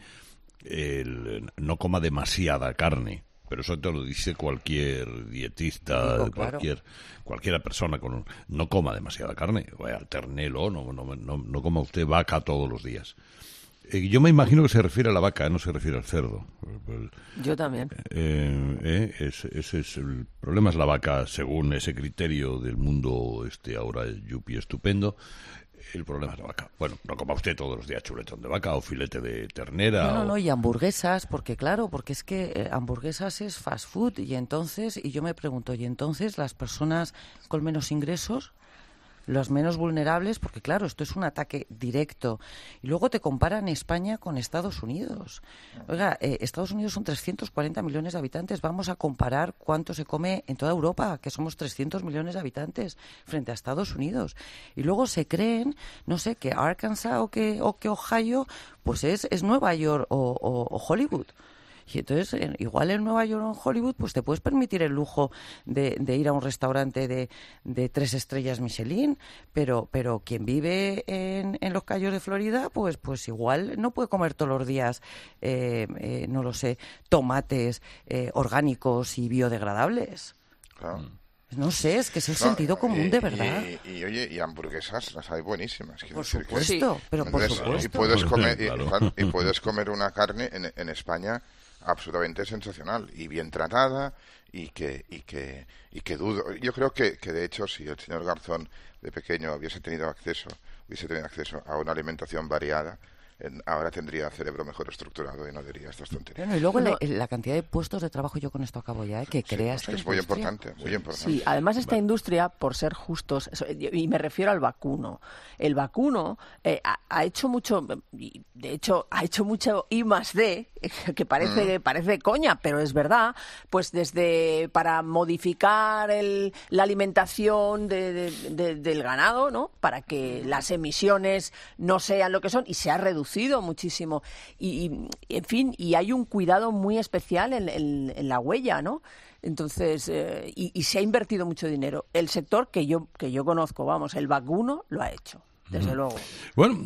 el, no coma demasiada carne. Pero eso te lo dice cualquier dietista, Digo, claro. cualquier cualquiera persona con no coma demasiada carne, o alternelo, no, no, no, no coma usted vaca todos los días. Eh, yo me imagino que se refiere a la vaca, no se refiere al cerdo. El, yo también. Eh, eh, ese, ese es el problema, es la vaca según ese criterio del mundo este ahora yupi estupendo. El problema es la vaca. Bueno, no coma usted todos los días chuletón de vaca o filete de ternera. No, no, o... no, y hamburguesas, porque claro, porque es que eh, hamburguesas es fast food y entonces, y yo me pregunto, ¿y entonces las personas con menos ingresos, los menos vulnerables? Porque claro, esto es un ataque directo. Y luego te comparan España con Estados Unidos. Oiga, eh, Estados Unidos son trescientos cuarenta millones de habitantes. Vamos a comparar cuánto se come en toda Europa, que somos trescientos millones de habitantes, frente a Estados Unidos. Y luego se creen, no sé, que Arkansas o que, o que Ohio, pues es, es Nueva York o, o, o Hollywood. Y entonces, igual en Nueva York o en Hollywood, pues te puedes permitir el lujo de, de ir a un restaurante de, de tres estrellas Michelin, pero pero quien vive en, en los Cayos de Florida, pues pues igual no puede comer todos los días, eh, eh, no lo sé, tomates eh, orgánicos y biodegradables. Claro. No sé, es que es el no, sentido común y, de verdad. Y, y, y oye, y hamburguesas las hay buenísimas. Por supuesto, que, pero por entonces, supuesto. Y puedes comer, claro. y, claro, y puedes comer una carne en, en España absolutamente sensacional y bien tratada y que y que y que dudo. Yo creo que, que de hecho si el señor Garzón de pequeño hubiese tenido acceso hubiese tenido acceso a una alimentación variada, en, ahora tendría cerebro mejor estructurado y no diría estas tonterías. Bueno, y luego no. la, la cantidad de puestos de trabajo, yo con esto acabo ya, ¿eh? que sí, crea es esta que es industria. muy importante, muy importante. Sí, además esta industria, por ser justos, y me refiero al vacuno, el vacuno eh, ha, ha hecho mucho, de hecho ha hecho mucho I más D, que parece, mm. parece coña, pero es verdad, pues desde para modificar el, la alimentación de, de, de, del ganado, ¿no? Para que las emisiones no sean lo que son, y se ha reducido muchísimo. Y, y en fin, y hay un cuidado muy especial en, en, en la huella, ¿no? Entonces, eh, y, y se ha invertido mucho dinero. El sector que yo que yo conozco, vamos, el vacuno lo ha hecho. Desde luego. Bueno,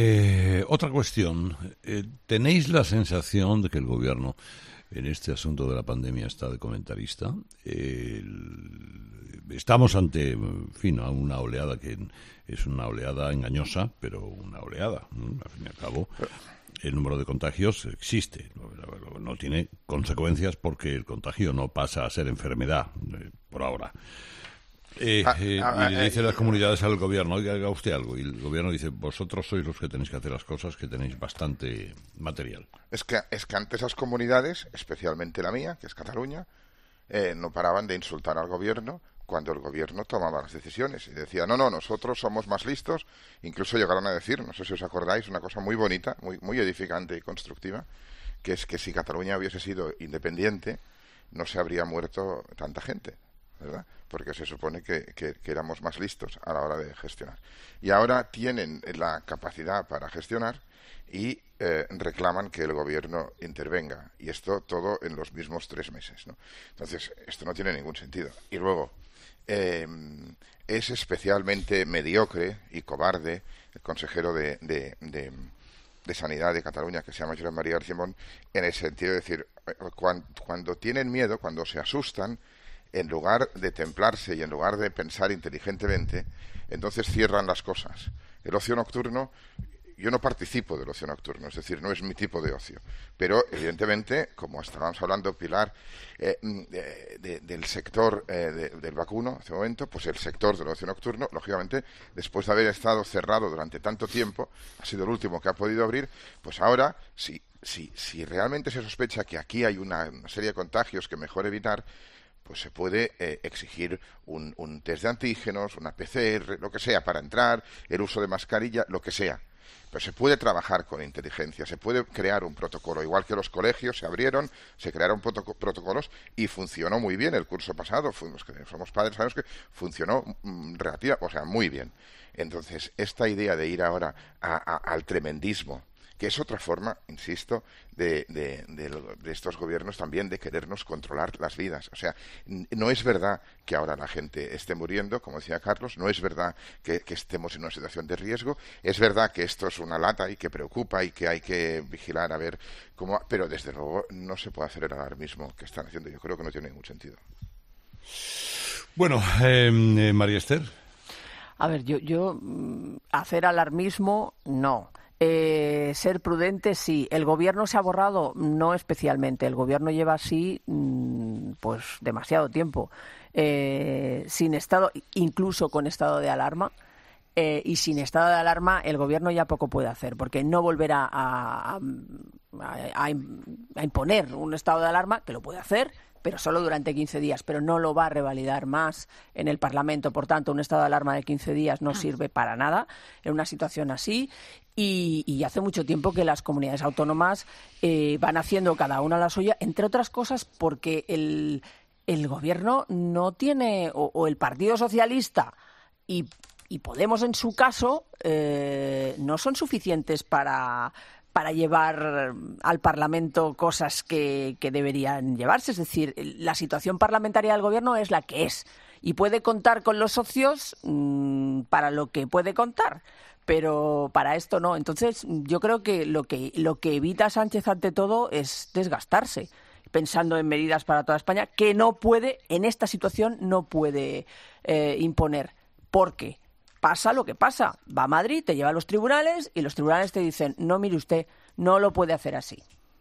eh, otra cuestión. Eh, ¿Tenéis la sensación de que el gobierno en este asunto de la pandemia está de comentarista? Eh, estamos ante, en fin, una oleada que es una oleada engañosa, pero una oleada, ¿no? Al fin y al cabo. El número de contagios existe, no, no tiene consecuencias porque el contagio no pasa a ser enfermedad, eh, por ahora. Eh, ah, eh, ah, y le dice eh, las comunidades al gobierno, oiga, haga usted algo. Y el gobierno dice, vosotros sois los que tenéis que hacer las cosas, que tenéis bastante material. Es que, es que ante esas comunidades, especialmente la mía, que es Cataluña, eh, no paraban de insultar al gobierno cuando el gobierno tomaba las decisiones. Y decía, no, no, nosotros somos más listos. Incluso llegaron a decir, no sé si os acordáis, una cosa muy bonita, muy, muy edificante y constructiva, que es que si Cataluña hubiese sido independiente, no se habría muerto tanta gente, ¿verdad? Porque se supone que, que, que éramos más listos a la hora de gestionar. Y ahora tienen la capacidad para gestionar y eh, reclaman que el gobierno intervenga. Y esto todo en los mismos tres meses, ¿no? Entonces, esto no tiene ningún sentido. Y luego, eh, es especialmente mediocre y cobarde el consejero de, de, de, de Sanidad de Cataluña, que se llama Josep María Argimon, en el sentido de decir, cuando, cuando tienen miedo, cuando se asustan, en lugar de templarse y en lugar de pensar inteligentemente, entonces cierran las cosas. El ocio nocturno, yo no participo del ocio nocturno, es decir, no es mi tipo de ocio. Pero, evidentemente, como estábamos hablando, Pilar, eh, de, de, del sector eh, de, del vacuno, en este momento, pues el sector del ocio nocturno, lógicamente, después de haber estado cerrado durante tanto tiempo, ha sido el último que ha podido abrir, pues ahora, si, si, si realmente se sospecha que aquí hay una, una serie de contagios que mejor evitar, pues se puede eh, exigir un, un test de antígenos, una P C R, lo que sea, para entrar, el uso de mascarilla, lo que sea. Pero se puede trabajar con inteligencia, se puede crear un protocolo. Igual que los colegios se abrieron, se crearon protoc- protocolos y funcionó muy bien el curso pasado. Fuimos, que somos padres, sabemos que funcionó mm, relativa, o sea, muy bien. Entonces, esta idea de ir ahora a, a, al tremendismo, que es otra forma, insisto, de, de, de, de estos gobiernos también de querernos controlar las vidas. O sea, no es verdad que ahora la gente esté muriendo, como decía Carlos, no es verdad que, que estemos en una situación de riesgo, es verdad que esto es una lata y que preocupa y que hay que vigilar a ver cómo... Pero desde luego no se puede hacer el alarmismo que están haciendo. Yo creo que no tiene ningún sentido. Bueno, eh, eh, María Esther. A ver, yo, yo hacer alarmismo, no. Eh, ser prudente, sí. El gobierno se ha borrado, no especialmente. El gobierno lleva así, pues, demasiado tiempo. Eh, sin estado, incluso con estado de alarma. Eh, y sin estado de alarma, el gobierno ya poco puede hacer, porque no volverá a, a, a, a imponer un estado de alarma, que lo puede hacer, pero solo durante quince días, pero no lo va a revalidar más en el Parlamento. Por tanto, un estado de alarma de quince días no sirve para nada en una situación así. Y, y hace mucho tiempo que las comunidades autónomas eh, van haciendo cada una la suya, entre otras cosas porque el, el gobierno no tiene, o, o el Partido Socialista y, y Podemos en su caso, eh, no son suficientes para... para llevar al Parlamento cosas que, que deberían llevarse. Es decir, la situación parlamentaria del Gobierno es la que es y puede contar con los socios mmm, para lo que puede contar, pero para esto no. Entonces, yo creo que lo que, lo que evita Sánchez ante todo es desgastarse, pensando en medidas para toda España, que no puede, en esta situación, no puede eh, imponer. ¿Por qué? Pasa lo que pasa. Va a Madrid, te lleva a los tribunales y los tribunales te dicen, no, mire usted, no lo puede hacer así.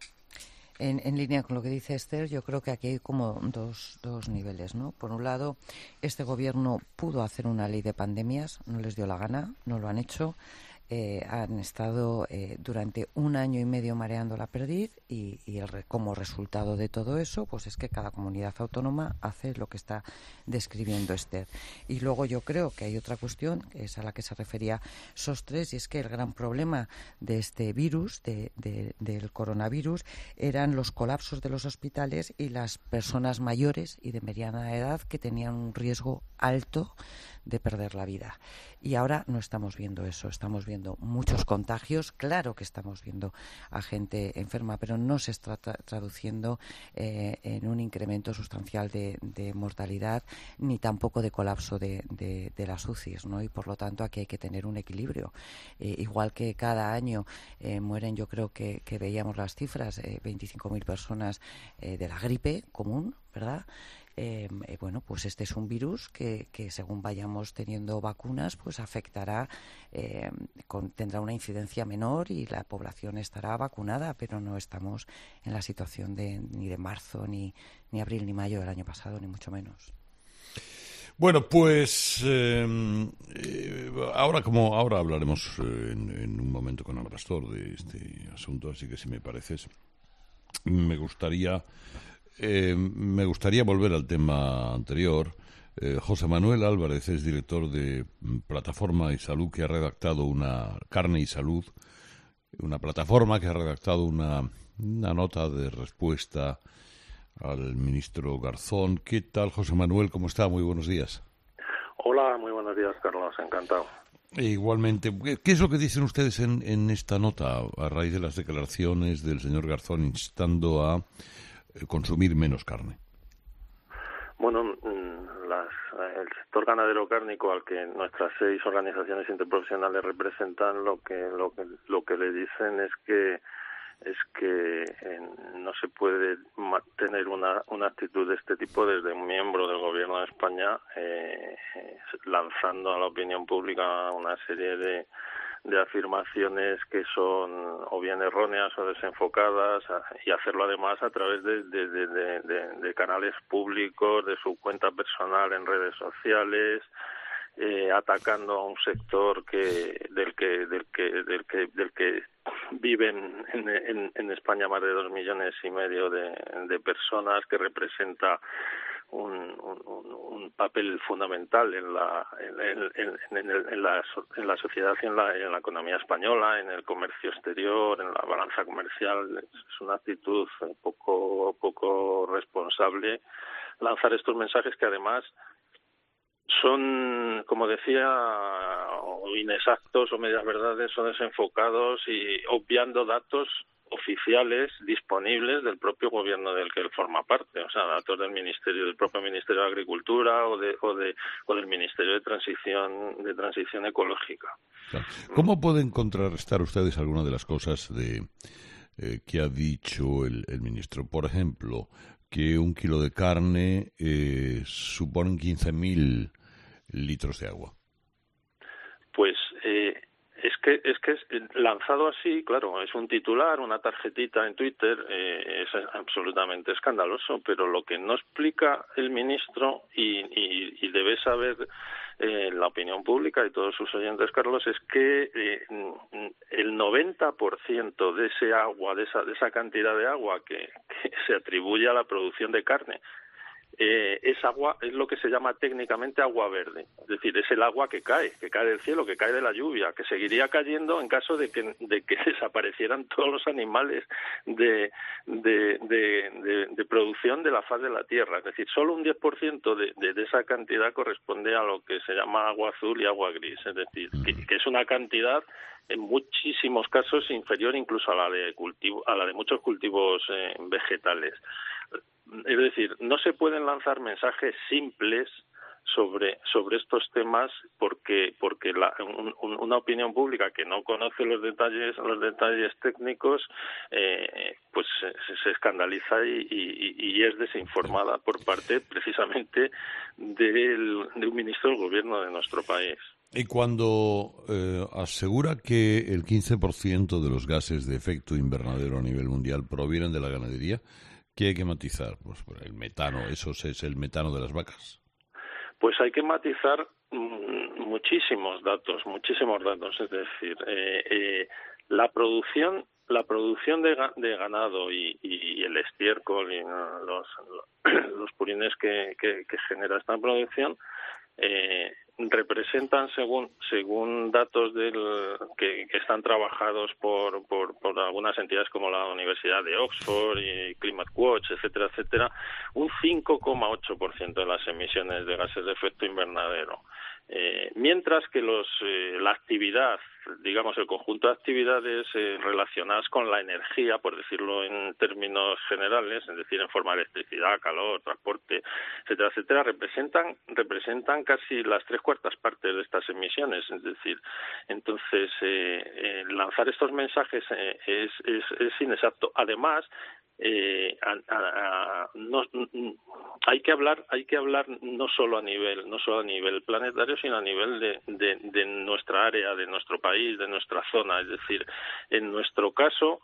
En, en línea con lo que dice Esther, yo creo que aquí hay como dos, dos niveles, ¿no? Por un lado, este gobierno pudo hacer una ley de pandemias, no les dio la gana, no lo han hecho. Eh, han estado eh, durante un año y medio mareando la perdiz y, y el, como resultado de todo eso pues es que cada comunidad autónoma hace lo que está describiendo Esther. Y luego yo creo que hay otra cuestión, que es a la que se refería Sostres, y es que el gran problema de este virus, de, de, del coronavirus, eran los colapsos de los hospitales y las personas mayores y de mediana edad que tenían un riesgo alto de perder la vida. Y ahora no estamos viendo eso, estamos viendo muchos contagios, claro que estamos viendo a gente enferma, pero no se está tra- traduciendo eh, en un incremento sustancial de, de mortalidad, ni tampoco de colapso de, de, de las U C Is, ¿no? Y por lo tanto aquí hay que tener un equilibrio. Eh, igual que cada año eh, mueren, yo creo que, que veíamos las cifras, eh, veinticinco mil personas eh, de la gripe común, ¿verdad? Eh, eh, bueno, pues este es un virus que, que según vayamos teniendo vacunas, pues afectará, eh, con, tendrá una incidencia menor y la población estará vacunada, pero no estamos en la situación de ni de marzo, ni, ni abril, ni mayo del año pasado, ni mucho menos. Bueno, pues eh, eh, ahora como ahora hablaremos eh, en, en un momento con Abrastor de este asunto, así que si me pareces, me gustaría Eh, me gustaría volver al tema anterior. Eh, José Manuel Álvarez es director de Plataforma y Salud, que ha redactado una Carne y Salud, una plataforma que ha redactado una, una nota de respuesta al ministro Garzón. ¿Qué tal, José Manuel? ¿Cómo está? Muy buenos días. Hola, muy buenos días, Carlos. Encantado. E igualmente, ¿qué es lo que dicen ustedes en, en esta nota a raíz de las declaraciones del señor Garzón instando a consumir menos carne? Bueno, las, el sector ganadero cárnico al que nuestras seis organizaciones interprofesionales representan, lo que lo que lo que le dicen es que es que eh, no se puede tener una una actitud de este tipo desde un miembro del Gobierno de España, eh, lanzando a la opinión pública una serie de de afirmaciones que son o bien erróneas o desenfocadas, y hacerlo además a través de, de, de, de, de, de canales públicos, de su cuenta personal en redes sociales, eh, atacando a un sector que del que del que del que del que viven en, en, en España más de dos millones y medio de, de personas, que representa Un, un, un papel fundamental en la en, en, en, el, en, la, en la sociedad y en la, en la economía española, en el comercio exterior, en la balanza comercial. Es una actitud poco poco responsable lanzar estos mensajes que además son, como decía, o inexactos o medias verdades, son desenfocados y obviando datos oficiales disponibles del propio gobierno del que él forma parte, o sea, datos del ministerio, del propio Ministerio de Agricultura o de o de o del Ministerio de Transición de Transición Ecológica. Claro. ¿Cómo pueden contrarrestar ustedes algunas de las cosas de eh, que ha dicho el, el ministro? Por ejemplo, que un kilo de carne eh, supone quince mil litros de agua. Pues eh, Es que es que es lanzado así, claro, es un titular, una tarjetita en Twitter, eh, es absolutamente escandaloso, pero lo que no explica el ministro y, y, y debe saber eh, la opinión pública y todos sus oyentes, Carlos, es que eh, el noventa por ciento de ese agua, de esa, de esa cantidad de agua que, que se atribuye a la producción de carne, Eh, es agua, es lo que se llama técnicamente agua verde, es decir, es el agua que cae, que cae del cielo, que cae de la lluvia, que seguiría cayendo en caso de que de que desaparecieran todos los animales de de, de, de, de producción de la faz de la tierra, es decir, solo un diez por ciento de, de, de esa cantidad corresponde a lo que se llama agua azul y agua gris, es decir, que, que es una cantidad en muchísimos casos inferior incluso a la de cultivo, a la de muchos cultivos eh, vegetales. Es decir, no se pueden lanzar mensajes simples sobre sobre estos temas porque porque la, un, una opinión pública que no conoce los detalles los detalles técnicos eh, pues se, se escandaliza y, y, y es desinformada por parte precisamente del, de un ministro del gobierno de nuestro país. Y cuando eh, asegura que el quince por ciento de los gases de efecto invernadero a nivel mundial provienen de la ganadería, ¿qué hay que matizar? Pues el metano, ¿eso es el metano de las vacas? Pues hay que matizar mmm, muchísimos datos, muchísimos datos. Es decir, eh, eh, la producción, la producción de, de ganado y, y, y el estiércol y uh, los, los purines que, que, que genera esta producción eh, representan, según según datos del que, que están trabajados por, por por algunas entidades como la Universidad de Oxford y Climate Watch, etcétera, etcétera, un cinco coma ocho por ciento de las emisiones de gases de efecto invernadero. Eh, mientras que los eh, la actividad, digamos el conjunto de actividades eh, relacionadas con la energía, por decirlo en términos generales, es decir, en forma de electricidad, calor, transporte, etcétera, etcétera, representan representan casi las tres cuartas partes de estas emisiones. Es decir, entonces eh, eh, lanzar estos mensajes eh, es, es es inexacto. Además, Eh, a, a, a, no, hay que hablar hay que hablar no solo a nivel no solo a nivel planetario, sino a nivel de, de, de nuestra área, de nuestro país, de nuestra zona. Es decir, en nuestro caso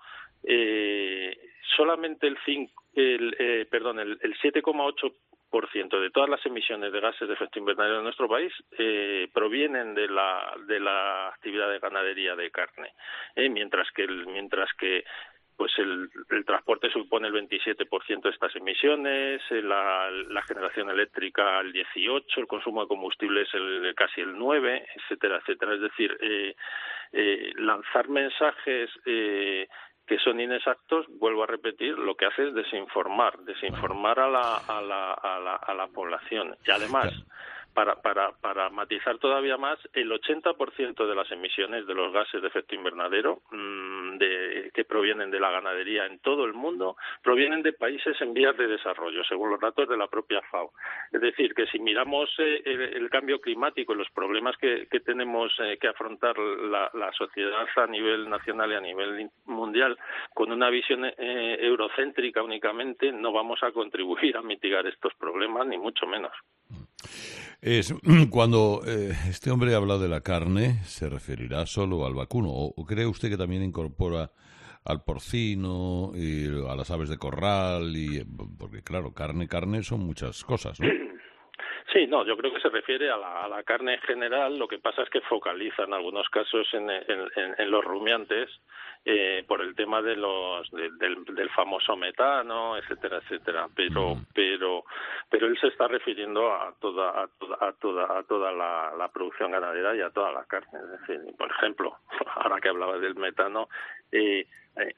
eh, solamente el cinco el eh, perdón el, el siete coma ocho por ciento de todas las emisiones de gases de efecto invernadero de nuestro país eh, provienen de la de la actividad de ganadería de carne, eh, mientras que el, mientras que pues el, el transporte supone el veintisiete por ciento de estas emisiones, la, la generación eléctrica el dieciocho por ciento, el consumo de combustible es el, casi el nueve por ciento, etcétera, etcétera. Es decir, eh, eh, lanzar mensajes eh, que son inexactos, vuelvo a repetir, lo que hace es desinformar, desinformar a la, a la, a la, a la población. Y además, para, para, para matizar todavía más, el ochenta por ciento de las emisiones de los gases de efecto invernadero mmm, de, que provienen de la ganadería en todo el mundo provienen de países en vías de desarrollo, según los datos de la propia FAO. Es decir, que si miramos eh, el, el cambio climático y los problemas que, que tenemos eh, que afrontar la, la sociedad a nivel nacional y a nivel mundial con una visión eh, eurocéntrica únicamente, no vamos a contribuir a mitigar estos problemas, ni mucho menos. Es, cuando eh, este hombre habla de la carne, ¿se referirá solo al vacuno? ¿O, o cree usted que también incorpora al porcino, y a las aves de corral? Y porque, claro, carne, carne son muchas cosas, ¿no? Sí, no, yo creo que se refiere a la, a la carne en general. Lo que pasa es que focaliza en algunos casos en, en, en, en los rumiantes eh, por el tema de los de, del, del famoso metano, etcétera, etcétera. Pero mm. pero pero él se está refiriendo a toda a toda a toda a toda la, la producción ganadera y a toda la carne. Es decir, por ejemplo, ahora que hablaba del metano. Eh, Eh,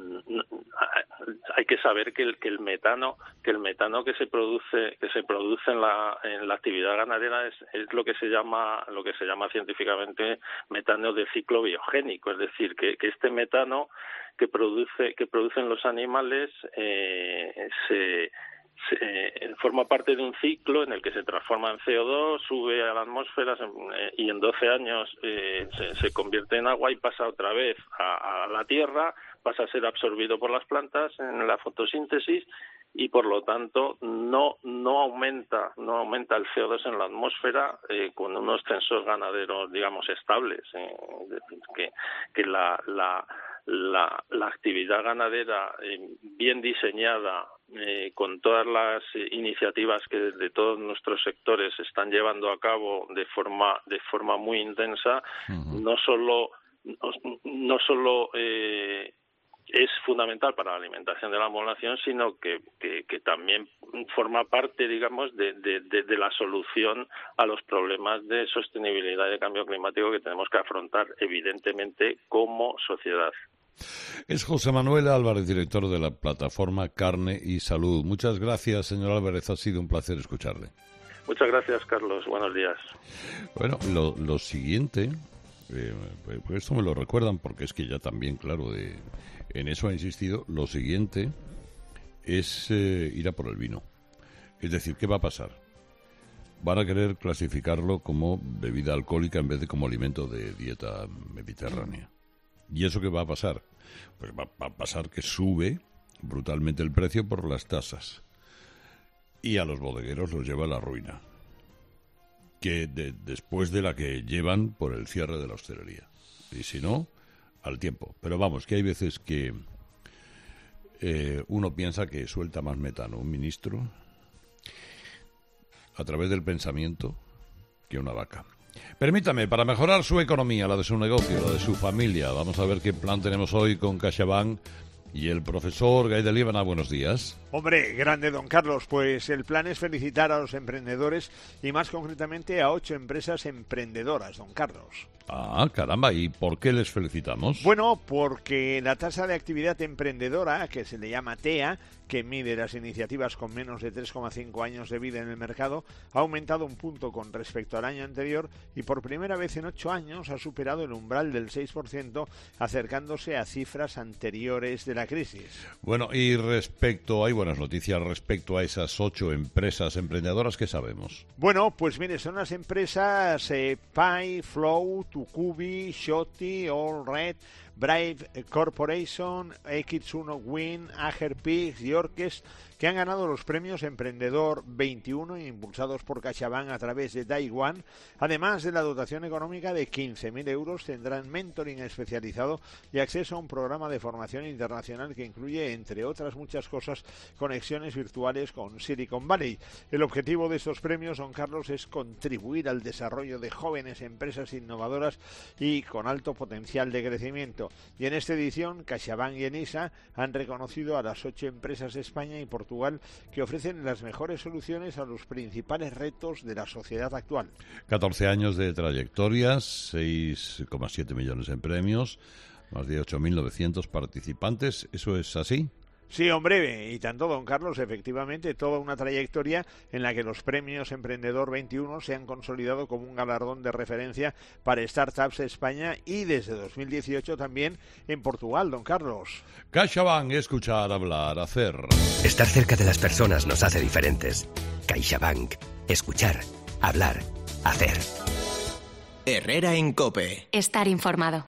hay que saber que el que el metano que el metano que se produce que se produce en la en la actividad ganadera es, es lo que se llama lo que se llama científicamente metano de ciclo biogénico, es decir, que, que este metano que produce que producen los animales eh, se Se, eh, forma parte de un ciclo en el que se transforma en C O dos, sube a la atmósfera eh, y en doce años eh, se, se convierte en agua y pasa otra vez a, a la tierra, pasa a ser absorbido por las plantas en la fotosíntesis y por lo tanto no no aumenta no aumenta el C O dos en la atmósfera eh, con unos censos ganaderos, digamos, estables. Eh, es decir, que, que la, la La, la actividad ganadera eh, bien diseñada, eh, con todas las eh, iniciativas que desde todos nuestros sectores se están llevando a cabo de forma de forma muy intensa, uh-huh. no solo no, no solo eh, es fundamental para la alimentación de la población, sino que, que, que también forma parte, digamos, de, de, de, de la solución a los problemas de sostenibilidad y de cambio climático que tenemos que afrontar, evidentemente, como sociedad. Es José Manuel Álvarez, director de la plataforma Carne y Salud. Muchas gracias, señor Álvarez. Ha sido un placer escucharle. Muchas gracias, Carlos. Buenos días. Bueno, lo, lo siguiente, eh, pues esto me lo recuerdan porque es que ya también, claro, de, en eso ha insistido. Lo siguiente es eh, ir a por el vino. Es decir, ¿qué va a pasar? Van a querer clasificarlo como bebida alcohólica en vez de como alimento de dieta mediterránea. ¿Y eso qué va a pasar? Pues va, va a pasar que sube brutalmente el precio por las tasas. Y a los bodegueros los lleva a la ruina. Que de, después de la que llevan por el cierre de la hostelería. Y si no, al tiempo. Pero vamos, que hay veces que eh, uno piensa que suelta más metano un ministro a través del pensamiento que una vaca. Permítame, para mejorar su economía, la de su negocio, la de su familia, vamos a ver qué plan tenemos hoy con CaixaBank y el profesor Gaide Líbana. Buenos días. Hombre, grande don Carlos, pues el plan es felicitar a los emprendedores y más concretamente a ocho empresas emprendedoras, don Carlos. Ah, caramba, ¿y por qué les felicitamos? Bueno, porque la tasa de actividad emprendedora, que se le llama T E A, que mide las iniciativas con menos de tres coma cinco años de vida en el mercado, ha aumentado un punto con respecto al año anterior y por primera vez en ocho años ha superado el umbral del seis por ciento, acercándose a cifras anteriores de la crisis. Bueno, y respecto, hay buenas noticias respecto a esas ocho empresas emprendedoras, ¿qué sabemos? Bueno, pues mire, son las empresas eh, Pai, Flow, Tucubi, Shoti, All Red, Brave Corporation, X uno Win, Agerpix y Orques, que han ganado los premios Emprendedor veintiuno impulsados por CaixaBank a través de Taiwán. Además de la dotación económica de quince mil euros, tendrán mentoring especializado y acceso a un programa de formación internacional que incluye, entre otras muchas cosas, conexiones virtuales con Silicon Valley. El objetivo de estos premios, don Carlos, es contribuir al desarrollo de jóvenes empresas innovadoras y con alto potencial de crecimiento. Y en esta edición, CaixaBank y Enisa han reconocido a las ocho empresas de España y Portugal que ofrecen las mejores soluciones a los principales retos de la sociedad actual. catorce años de trayectoria, seis coma siete millones en premios, más de ocho mil novecientos participantes. ¿Eso es así? Sí, hombre, y tanto, don Carlos, efectivamente, toda una trayectoria en la que los premios Emprendedor veintiuno se han consolidado como un galardón de referencia para startups de España y desde dos mil dieciocho también en Portugal, don Carlos. CaixaBank, escuchar, hablar, hacer. Estar cerca de las personas nos hace diferentes. CaixaBank, escuchar, hablar, hacer. Herrera en COPE. Estar informado.